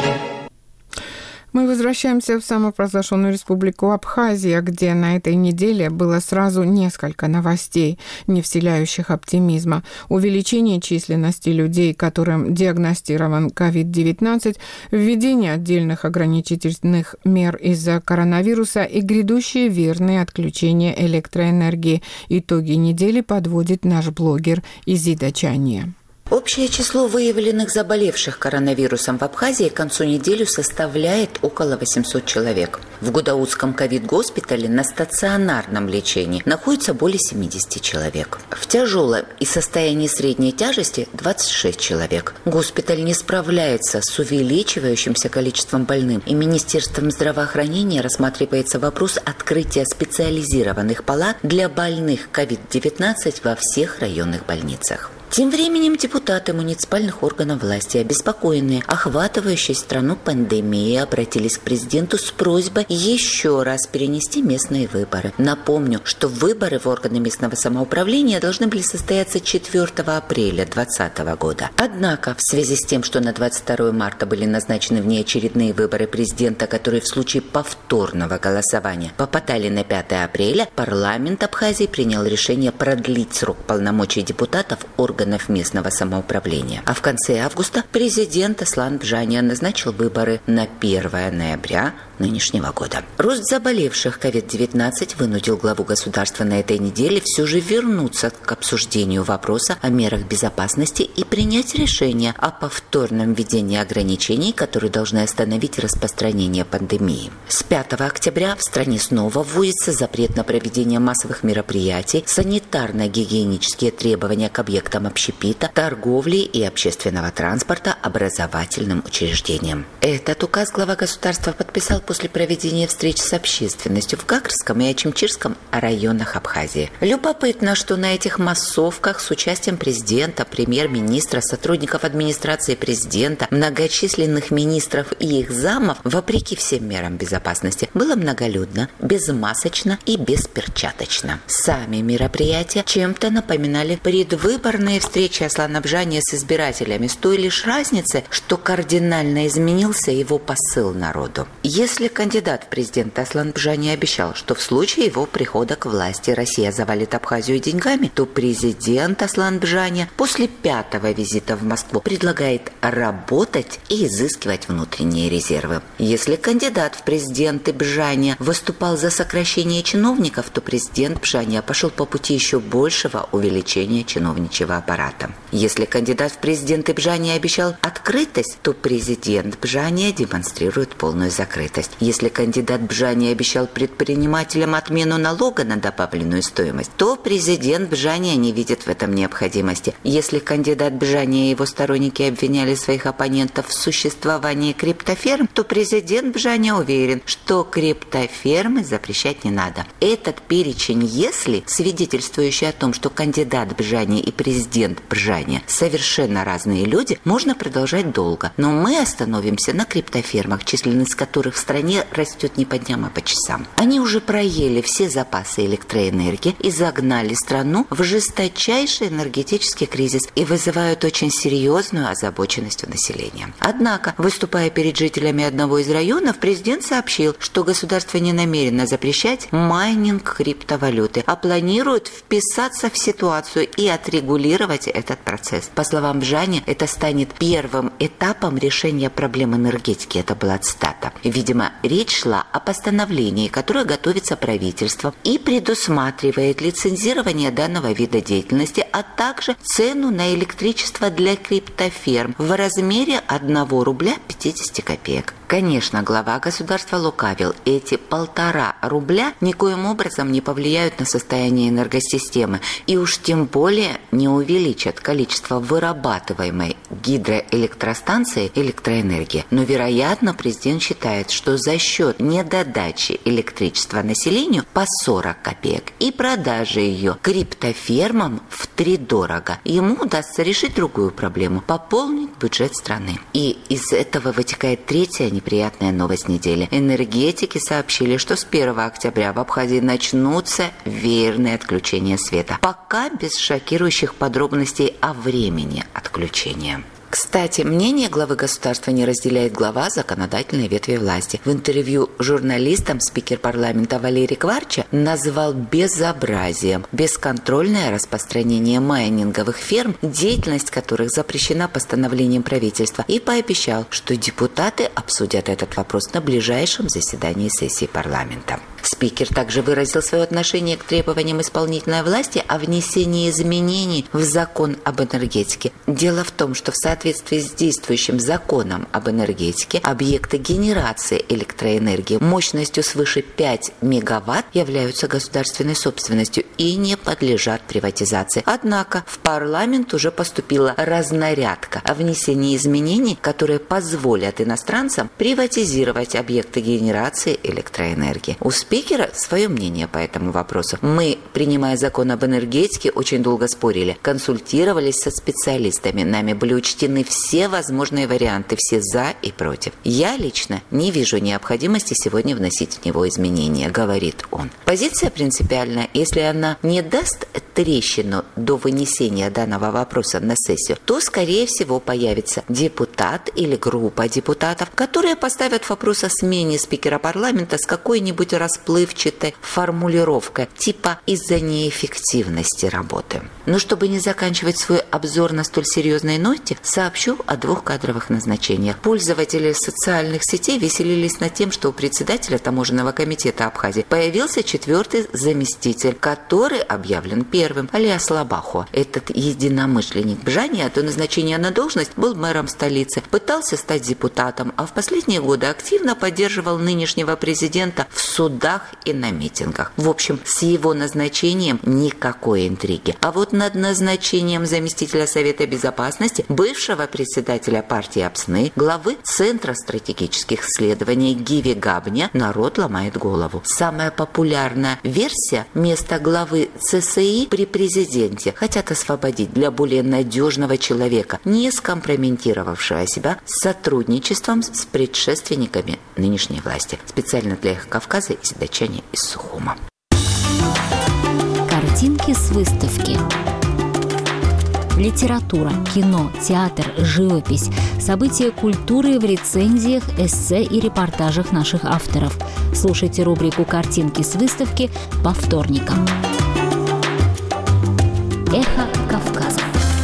Мы возвращаемся в самопровозглашенную республику Абхазия, где на этой неделе было сразу несколько новостей, не вселяющих оптимизма. Увеличение численности людей, которым диагностирован ковид девятнадцать, введение отдельных ограничительных мер из-за коронавируса и грядущие верные отключения электроэнергии. Итоги недели подводит наш блогер Изида Чания. Общее число выявленных заболевших коронавирусом в Абхазии к концу недели составляет около восемьсот человек. В Гудаутском ковид-госпитале на стационарном лечении находится более семьдесят человек. В тяжелом и состоянии средней тяжести двадцать шесть человек. Госпиталь не справляется с увеличивающимся количеством больных, и Министерством здравоохранения рассматривается вопрос открытия специализированных палат для больных ковид девятнадцать во всех районных больницах. Тем временем депутаты муниципальных органов власти, обеспокоенные охватывающей страну пандемией, обратились к президенту с просьбой еще раз перенести местные выборы. Напомню, что выборы в органы местного самоуправления должны были состояться четвёртого апреля две тысячи двадцатого года. Однако, в связи с тем, что на двадцать второе марта были назначены внеочередные выборы президента, которые в случае повторного голосования попадали на пятое апреля, парламент Абхазии принял решение продлить срок полномочий депутатов органов местного самоуправления. А в конце августа президент Аслан Бжания назначил выборы на первое ноября нынешнего года. Рост заболевших ковид девятнадцать вынудил главу государства на этой неделе все же вернуться к обсуждению вопроса о мерах безопасности и принять решение о повторном введении ограничений, которые должны остановить распространение пандемии. С пятого октября в стране снова вводится запрет на проведение массовых мероприятий, санитарно-гигиенические требования к объектам общепита, торговли и общественного транспорта, образовательным учреждениям. Этот указ глава государства подписал после проведения встреч с общественностью в Гагрском и Ачимчирском районах Абхазии. Любопытно, что на этих массовках с участием президента, премьер-министра, сотрудников администрации президента, многочисленных министров и их замов, вопреки всем мерам безопасности, было многолюдно, безмасочно и бесперчаточно. Сами мероприятия чем-то напоминали предвыборные встречи Аслана Бжания с избирателями, с той лишь разницей, что кардинально изменился его посыл народу. Если кандидат в президенты Аслан Бжания обещал, что в случае его прихода к власти Россия завалит Абхазию деньгами, то президент Аслан Бжания после пятого визита в Москву предлагает работать и изыскивать внутренние резервы. Если кандидат в президенты Бжания выступал за сокращение чиновников, то президент Бжания пошел по пути еще большего увеличения чиновничьего аппарата. Если кандидат в президенты Бжания обещал открытость, то президент Бжания демонстрирует полную закрытость. Если кандидат Бжания обещал предпринимателям отмену налога на добавленную стоимость, то президент Бжания не видит в этом необходимости. Если кандидат Бжания и его сторонники обвиняли своих оппонентов в существовании криптоферм, то президент Бжания уверен, что криптофермы запрещать не надо. Этот перечень «если», свидетельствующий о том, что кандидат Бжания и президент Бжания совершенно разные люди, можно продолжать долго. Но мы остановимся на криптофермах, численность которых в стране растет не по дням, а по часам. Они уже проели все запасы электроэнергии и загнали страну в жесточайший энергетический кризис и вызывают очень серьезную озабоченность у населения. Однако, выступая перед жителями одного из районов, президент сообщил, что государство не намерено запрещать майнинг криптовалюты, а планирует вписаться в ситуацию и отрегулировать этот процесс. По словам Бжания, это станет первым этапом решения проблем энергетики. Это была цитата. Видимо, речь шла о постановлении, которое готовится правительством и предусматривает лицензирование данного вида деятельности, а также цену на электричество для криптоферм в размере одного рубля пятьдесят копеек. Конечно, глава государства лукавил. Эти полтора рубля никоим образом не повлияют на состояние энергосистемы и уж тем более не увеличат количество вырабатываемой гидроэлектростанцией электроэнергии. Но, вероятно, президент считает, что за счет недодачи электричества населению по сорок копеек и продажи ее криптофермам втридорого ему удастся решить другую проблему – пополнить бюджет страны. И из этого вытекает третья неприятная новость недели. Энергетики сообщили, что с первого октября в Абхазии начнутся веерные отключения света. Пока без шокирующих подробностей о времени отключения. Кстати, мнение главы государства не разделяет глава законодательной ветви власти. В интервью журналистам спикер парламента Валерий Кварча назвал безобразием бесконтрольное распространение майнинговых ферм, деятельность которых запрещена постановлением правительства, и пообещал, что депутаты обсудят этот вопрос на ближайшем заседании сессии парламента. Спикер также выразил свое отношение к требованиям исполнительной власти о внесении изменений в закон об энергетике. Дело в том, что в соответствии с действующим законом об энергетике объекты генерации электроэнергии мощностью свыше пяти мегаватт являются государственной собственностью и не подлежат приватизации. Однако в парламент уже поступила разнарядка о внесении изменений, которые позволят иностранцам приватизировать объекты генерации электроэнергии. Успех спикера свое мнение по этому вопросу. Мы, принимая закон об энергетике, очень долго спорили, консультировались со специалистами. Нами были учтены все возможные варианты, все за и против. Я лично не вижу необходимости сегодня вносить в него изменения, говорит он. Позиция принципиальная. Если она не даст трещину до вынесения данного вопроса на сессию, то, скорее всего, появится депутат или группа депутатов, которые поставят вопрос о смене спикера парламента с какой-нибудь расплывчатой формулировкой, типа «из-за неэффективности работы». Но чтобы не заканчивать свой обзор на столь серьезной ноте, сообщу о двух кадровых назначениях. Пользователи социальных сетей веселились над тем, что у председателя таможенного комитета Абхазии появился четвертый заместитель, который объявлен первым, Алиас Лабахо. Этот единомышленник Бжания до назначения на должность был мэром столицы, пытался стать депутатом, а в последние годы активно поддерживал нынешнего президента в судах и на митингах. В общем, с его назначением никакой интриги. А вот над назначением заместителя Совета Безопасности, бывшего председателя партии Апсны, главы Центра стратегических исследований Гиви Габня, народ ломает голову. Самая популярная версия: место главы ЦСИ при президенте хотят освободить для более надежного человека, не скомпрометировавшего себя сотрудничеством с предшественниками нынешней власти. Специально для Эхо Кавказа из датчане из Сухума. Картинки с выставки. Литература, кино, театр, живопись, события культуры в рецензиях, эссе и репортажах наших авторов. Слушайте рубрику «Картинки с выставки» по вторникам. Эхо Кавказа.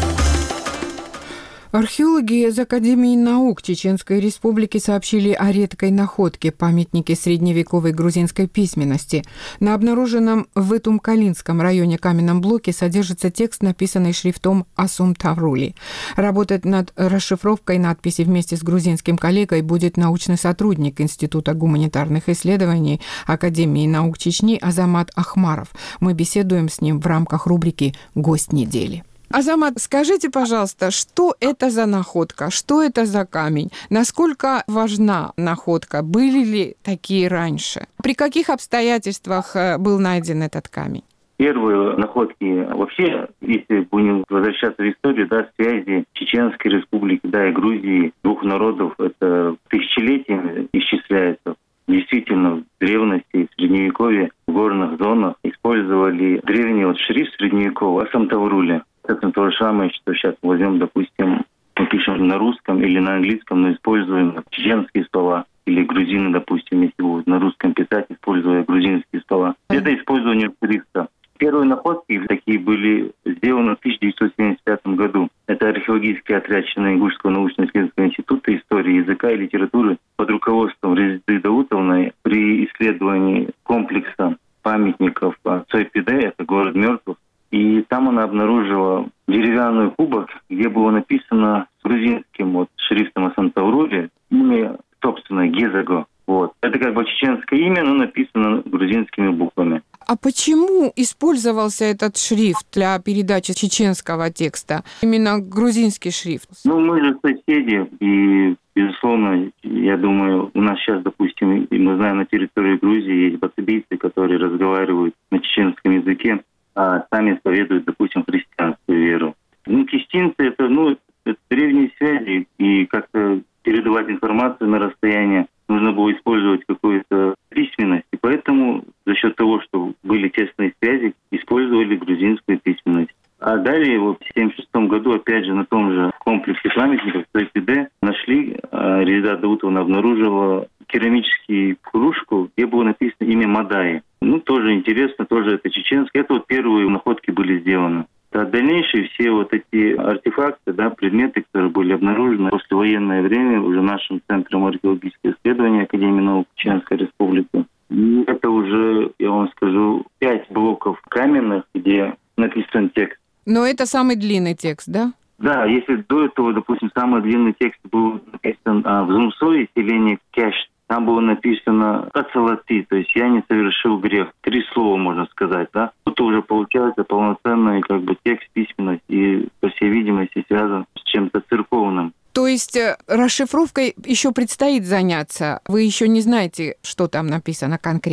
Археологи из Академии наук Чеченской Республики сообщили о редкой находке памятники средневековой грузинской письменности. На обнаруженном в Итум-Калинском районе каменном блоке содержится текст, написанный шрифтом Асум Таврули. Работать над расшифровкой надписи вместе с грузинским коллегой будет научный сотрудник Института гуманитарных исследований Академии наук Чечни Азамат Ахмаров. Мы беседуем с ним в рамках рубрики «Гость недели». Азамат, скажите, пожалуйста, что это за находка, что это за камень, насколько важна находка, были ли такие раньше, при каких обстоятельствах был найден этот камень? Первые находки вообще, если будем возвращаться в историю, да, связи Чеченской Республики, да, и Грузии, двух народов, это тысячелетиями исчисляется. Действительно, в древности, в Средневековье, в горных зонах использовали древний вот шрифт средневековый Асум Таврули. Это то же самое, что сейчас возьмем, допустим, мы пишем на русском или на английском, но используем чеченские слова. Или грузины, допустим, если будут на русском писать, используя грузинские слова. Это использование шрифта. Первые находки такие были сделаны в тысяча девятьсот семьдесят пятом году. Это археологический отряд Черно-Ингушского научно-исследовательского института истории языка и литературы под руководством Резиды Даутовны при исследовании комплекса памятников Цойпиде, это город мертвых. И там она обнаружила деревянный кубок, где было написано с грузинским вот шрифтом Асум Таврули имя, собственно, Гезаго. Вот. Это как бы чеченское имя, но написано грузинскими буквами. А почему использовался этот шрифт для передачи чеченского текста? Именно грузинский шрифт? Ну, мы же соседи, и, безусловно, я думаю, у нас сейчас, допустим, мы знаем, на территории Грузии есть бацебийцы, которые разговаривают на чеченском языке, а сами исповедуют, допустим, христианскую веру. Ну, кистинцы — это, ну, это древние связи, и как-то передавать информацию на расстояние нужно было использовать какую-то письменность. И поэтому за счет того, что были тесные связи, использовали грузинскую письменность. А далее, вот, в семьдесят шестом году, опять же, на том же комплексе памятников Цойпиде нашли, а, Резида Даутовна обнаружила керамическую кружку, где было написано имя Мадаи. Ну, тоже интересно, тоже это чеченское. Это вот первые находки были сделаны. А дальнейшие все вот эти артефакты, да, предметы, которые были обнаружены в послевоенное время уже нашим Центром археологических исследований Академии наук Чеченской Республики. И это уже, я вам скажу, пять блоков каменных, где написан текст. Но это самый длинный текст, да? Да, если до этого, допустим, самый длинный текст был написан а, в Зумсое, селении Кяш, там было написано «Ацалати», то есть «я не совершил грех». Три слова, можно сказать, да. Тут уже получается полноценный как бы текст, письменность и, по всей видимости, связан с чем-то церковным. То есть расшифровкой еще предстоит заняться? Вы еще не знаете, что там написано конкретно?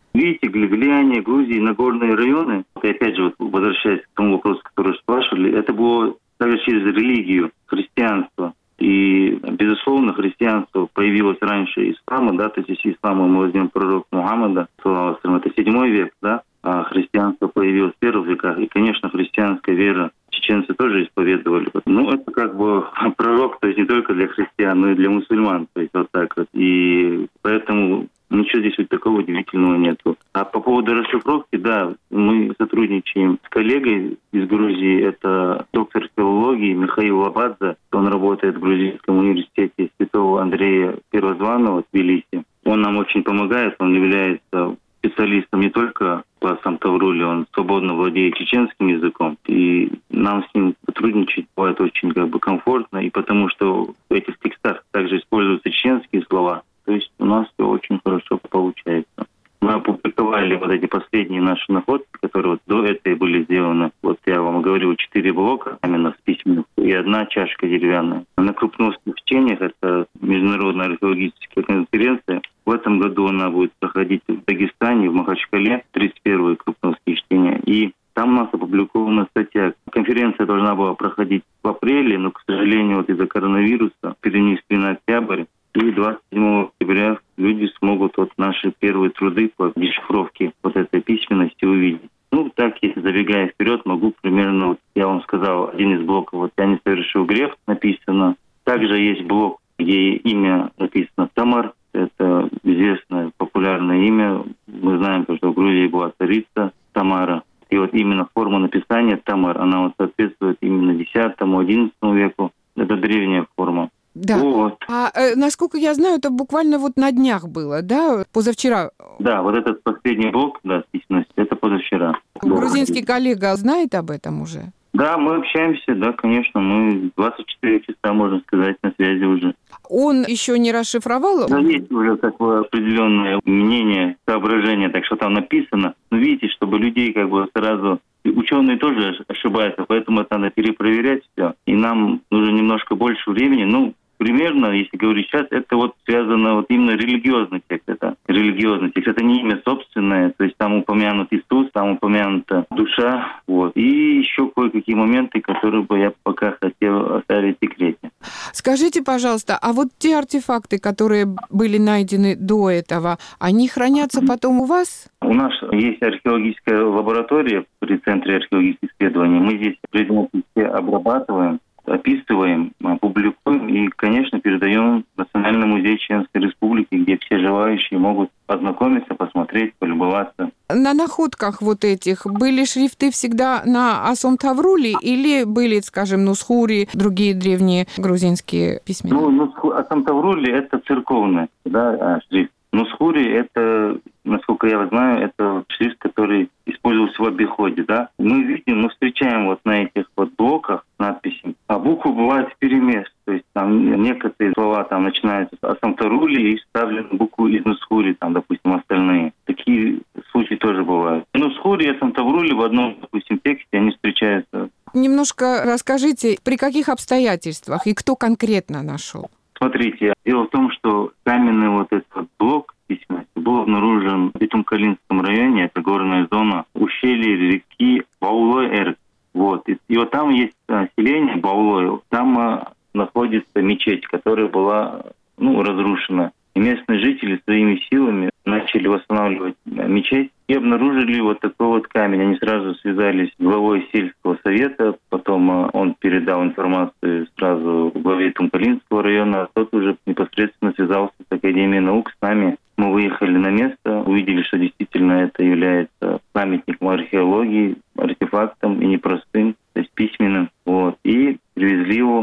Видите, влияние Грузии на горные районы, и опять же, вот, возвращаясь к тому вопросу, который спрашивали, это было также через религию, христианство. И, безусловно, христианство появилось раньше ислама, да, то есть если ислама мы возьмем пророка Мухаммада, это седьмой век, да, а христианство появилось в первых веках. И, конечно, христианская вера чеченцы тоже исповедовали. Ну, это как бы пророк, то есть не только для христиан, но и для мусульман, то есть вот так вот. И поэтому ничего здесь вот такого удивительного нету. А по поводу расшифровки, да, мы сотрудничаем с коллегой из Грузии, это доктор филологии Михаил Лабадзе, он работает в Грузинском университете Святого Андрея Первозванного в Тбилиси. Он нам очень помогает, он является специалистом не только по Самтавруле, он свободно владеет чеченским языком, и нам с ним сотрудничать бывает очень как бы комфортно, и потому что в этих текстах также используются чеченские слова, то есть у нас все очень хорошо получается. Мы опубликовали вот эти последние наши находки, которые вот до этого были сделаны. Вот я вам говорил, четыре блока именно с письменных и одна чашка деревянная. На крупновских чтениях, это международная археологическая конференция, в этом году она будет проходить в Дагестане, в Махачкале, тридцать первые крупновские чтения. И там у нас опубликована статья. Конференция должна была проходить в апреле, но, к сожалению, вот из-за коронавируса перенесли на октябрь. И двадцать седьмого октября люди смогут вот наши первые труды по дешифровке вот этой письменности увидеть. Ну, так, если забегая вперед, могу примерно, вот я вам сказал, один из блоков, вот «Я не совершил грех» написано. Также есть блок, где имя написано Тамар. Это известное, популярное имя. Мы знаем, что в Грузии была царица Тамара. И вот именно форма написания Тамар, она вот соответствует именно десятому-одиннадцатому веку. Это древняя форма. Да. Вот. А э, насколько я знаю, это буквально вот на днях было, да? Позавчера. Да, вот этот последний блок, да, письменности, это позавчера. Грузинский коллега знает об этом уже? Да, мы общаемся, да, конечно, мы двадцать четыре часа, можно сказать, на связи уже. Он еще не расшифровал? Да, есть уже такое определенное мнение, соображение, так что там написано. Но видите, чтобы людей как бы сразу... Ученые тоже ошибаются, поэтому это надо перепроверять все. И нам нужно немножко больше времени. Ну, примерно, если говорить сейчас, это вот связано вот именно религиозный текст. Это религиозный текст. Это не имя собственное, то есть там упомянут Иисус, там упомянута душа. Вот. И еще кое-какие моменты, которые бы я пока хотел оставить в секрете. Скажите, пожалуйста, а вот те артефакты, которые были найдены до этого, они хранятся потом у вас? У нас есть археологическая лаборатория при Центре археологических исследований. Мы здесь предметы все обрабатываем, описываем, публикуем и, конечно, передаем в Национальный музей Чеченской Республики, где все желающие могут ознакомиться, посмотреть, полюбоваться. На находках вот этих были шрифты всегда на Асом-Тавруле или были, скажем, Нусхури, другие древние грузинские письмена? Ну, Асом-Тавруле — это церковный, да, шрифт. Нусхури — это, насколько я знаю, это шрифт, который использовался в обиходе, да. Мы видим, мы встречаем вот на этих вот блоках надписи, а буквы бывают вперемешку, то есть там некоторые слова там начинаются с Асом-Тавруле и вставлены буквы из Нусхури, там, допустим, остальные. Такие случаи тоже бывают. Нусхури и Асом-Тавруле в одном, допустим, тексте они встречаются. Немножко расскажите, при каких обстоятельствах и кто конкретно нашел? Смотрите, дело в том, что каменный вот этот блок письменности был обнаружен в Итумкалинском районе, это горная зона, ущелье реки Баулой-Эрк. Вот. И, и вот там есть селение Баулой, там а, находится мечеть, которая была ну, разрушена. И местные жители своими силами начали восстанавливать мечеть и обнаружили вот такой вот камень. Они сразу связались с главой сельского совета, потом он передал информацию сразу главе Тумкалинского района, а тот уже непосредственно связался с Академией наук с нами. Мы выехали на место, увидели, что действительно это является памятником археологии, артефактом и непростым, то есть письменным, вот, и привезли его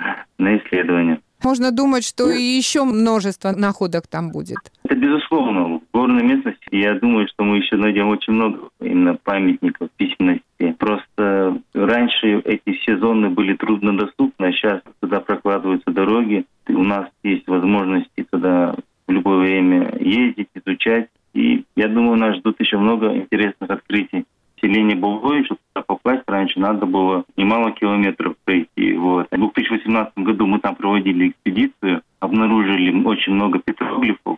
на исследование. Можно думать, что и еще множество находок там будет. Это безусловно. В горной местности, я думаю, что мы еще найдем очень много именно памятников письменности. Просто раньше эти все зоны были труднодоступны, а сейчас туда прокладываются дороги. И у нас есть возможности туда в любое время ездить, изучать. И я думаю, нас ждут еще много интересных открытий. Селение Баулой, чтобы туда попасть, раньше надо было немало километров пройти. Вот. В две тысячи восемнадцатом году мы там проводили экспедицию, обнаружили очень много петроглифов. Это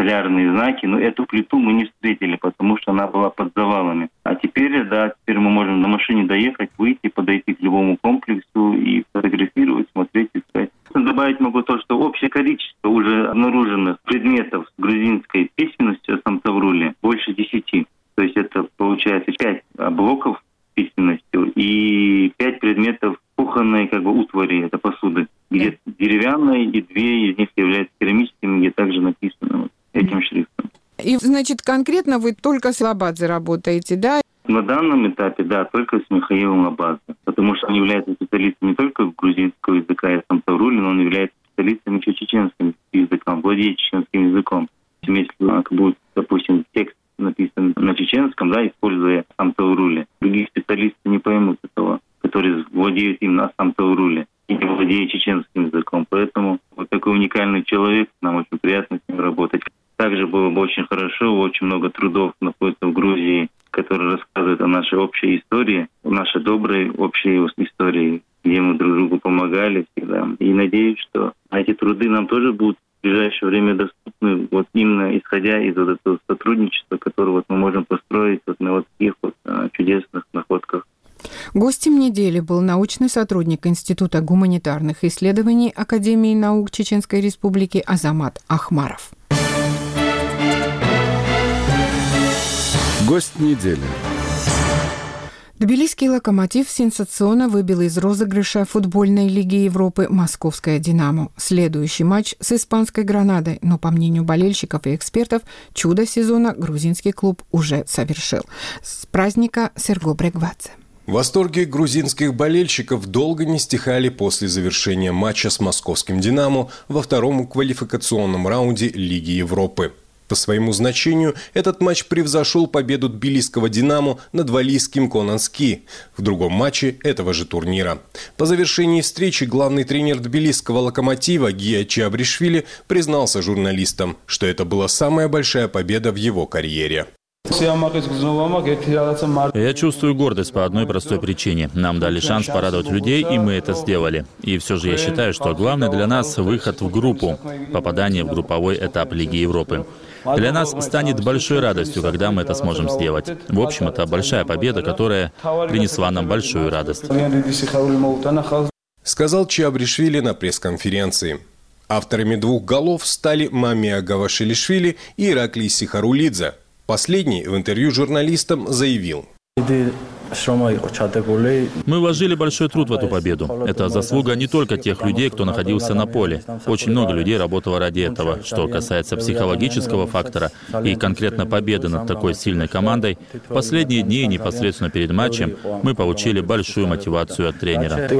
полярные знаки, но эту плиту мы не встретили, потому что она была под завалами. А теперь, да, теперь мы можем на машине доехать, выйти, подойти к любому комплексу и фотографировать, смотреть, искать. Добавить могу то, что общее количество уже обнаруженных предметов с грузинской письменностью Самтавруле больше десяти. То есть это получается пять блоков с письменностью и пять предметов кухонной как бы утвари, это посуды, где деревянные, и две из них являются керамическими, где также написано вот этим шрифтом. И, значит, конкретно вы только с Лабадзе работаете, да? На данном этапе, да, только с Михаилом Лабадзе, потому что он является специалистом не только грузинского языка и Самтаврули, но он является специалистом еще чеченским языком, владеет чеченским языком. Если как будет, допустим, текст написан на чеченском, да, используя Самтаврули, другие специалисты не поймут этого, которые владеют именно Самтаврули и не владеют чеченским языком. Поэтому вот такой уникальный человек, нам очень приятно с ним работать. Также было бы очень хорошо, очень много трудов находится в Грузии, которые рассказывают о нашей общей истории, о нашей доброй общей истории, где мы друг другу помогали всегда. И надеюсь, что эти труды нам тоже будут в ближайшее время доступны, вот именно исходя из вот этого сотрудничества, которое вот мы можем построить вот на вот таких вот а, чудесных находках. Гостем недели был научный сотрудник Института гуманитарных исследований Академии наук Чеченской Республики Азамат Ахмаров. Гость недели. Тбилисский «Локомотив» сенсационно выбил из розыгрыша футбольной лиги Европы московское «Динамо». Следующий матч с испанской «Гранадой», но, по мнению болельщиков и экспертов, чудо сезона грузинский клуб уже совершил. С праздника Серго Брегвадзе. Восторги грузинских болельщиков долго не стихали после завершения матча с московским «Динамо» во втором квалификационном раунде Лиги Европы. По своему значению этот матч превзошел победу тбилисского «Динамо» над валлийским «Конански» в другом матче этого же турнира. По завершении встречи главный тренер тбилисского «Локомотива» Гия Чиабришвили признался журналистам, что это была самая большая победа в его карьере. Я чувствую гордость по одной простой причине. Нам дали шанс порадовать людей, и мы это сделали. И все же я считаю, что главное для нас – выход в группу, попадание в групповой этап Лиги Европы. Для нас станет большой радостью, когда мы это сможем сделать. В общем, это большая победа, которая принесла нам большую радость. Сказал Чиабришвили на пресс-конференции. Авторами двух голов стали Мамия Гавашилишвили и Ираклий Сихарулидзе. Последний в интервью журналистам заявил: мы вложили большой труд в эту победу. Это заслуга не только тех людей, кто находился на поле. Очень много людей работало ради этого. Что касается психологического фактора и конкретно победы над такой сильной командой, в последние дни, непосредственно перед матчем, мы получили большую мотивацию от тренера.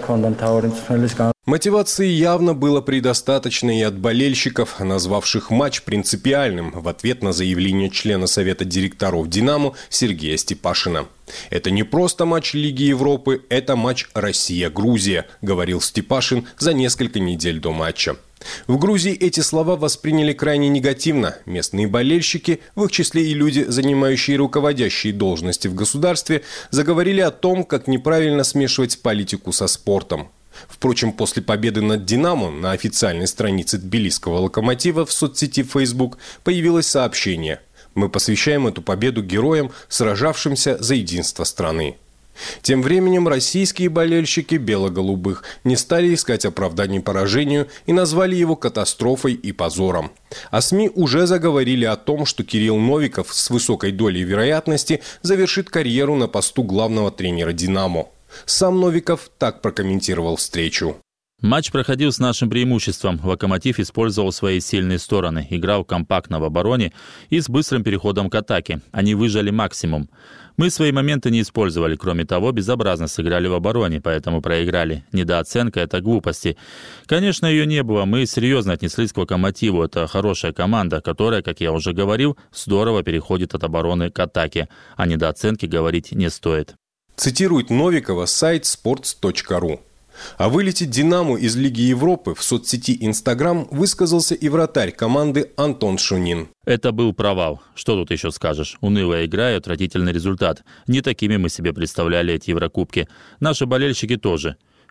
Мотивации явно было предостаточно и от болельщиков, назвавших матч принципиальным в ответ на заявление члена Совета директоров «Динамо» Сергея Степашина. «Это не просто матч Лиги Европы, это матч Россия-Грузия», говорил Степашин за несколько недель до матча. В Грузии эти слова восприняли крайне негативно. Местные болельщики, в их числе и люди, занимающие руководящие должности в государстве, заговорили о том, как неправильно смешивать политику со спортом. Впрочем, после победы над «Динамо» на официальной странице тбилисского «Локомотива» в соцсети Facebook появилось сообщение: «Мы посвящаем эту победу героям, сражавшимся за единство страны». Тем временем российские болельщики бело-голубых не стали искать оправданий поражению и назвали его катастрофой и позором. А СМИ уже заговорили о том, что Кирилл Новиков с высокой долей вероятности завершит карьеру на посту главного тренера «Динамо». Сам Новиков так прокомментировал встречу. Матч проходил с нашим преимуществом. «Локомотив» использовал свои сильные стороны, играл компактно в обороне и с быстрым переходом к атаке. Они выжали максимум. Мы свои моменты не использовали. Кроме того, безобразно сыграли в обороне, поэтому проиграли. Недооценка – это глупости. Конечно, ее не было. Мы серьезно отнеслись к «Локомотиву». Это хорошая команда, которая, как я уже говорил, здорово переходит от обороны к атаке. О недооценке говорить не стоит. Цитирует Новикова сайт спортс точка ру. О вылете «Динамо» из Лиги Европы в соцсети Инстаграм высказался и вратарь команды Антон Шунин. Это был провал. Что тут еще скажешь? Унылая игра и отвратительный результат. Не такими мы себе представляли эти Еврокубки. Наши болельщики тоже.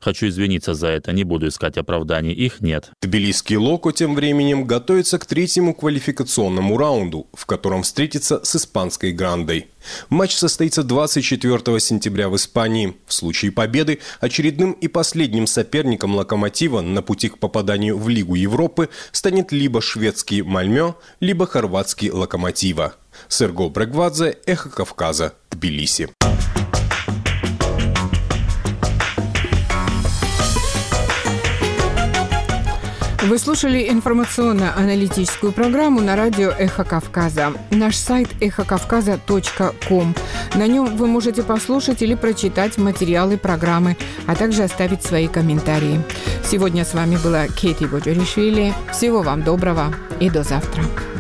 Хочу извиниться за это, не буду искать оправданий, их нет. Тбилисский Локо тем временем готовится к третьему квалификационному раунду, в котором встретится с испанской Грандой. Матч состоится двадцать четвёртого сентября в Испании. В случае победы очередным и последним соперником «Локомотива» на пути к попаданию в Лигу Европы станет либо шведский «Мальмё», либо хорватский «Локомотива». Серго Брегвадзе, Эхо Кавказа, Тбилиси. Вы слушали информационно-аналитическую программу на радио «Эхо Кавказа». Наш сайт эхо кавказа точка ком. На нем вы можете послушать или прочитать материалы программы, а также оставить свои комментарии. Сегодня с вами была Кейти Боджоришвили. Всего вам доброго и до завтра.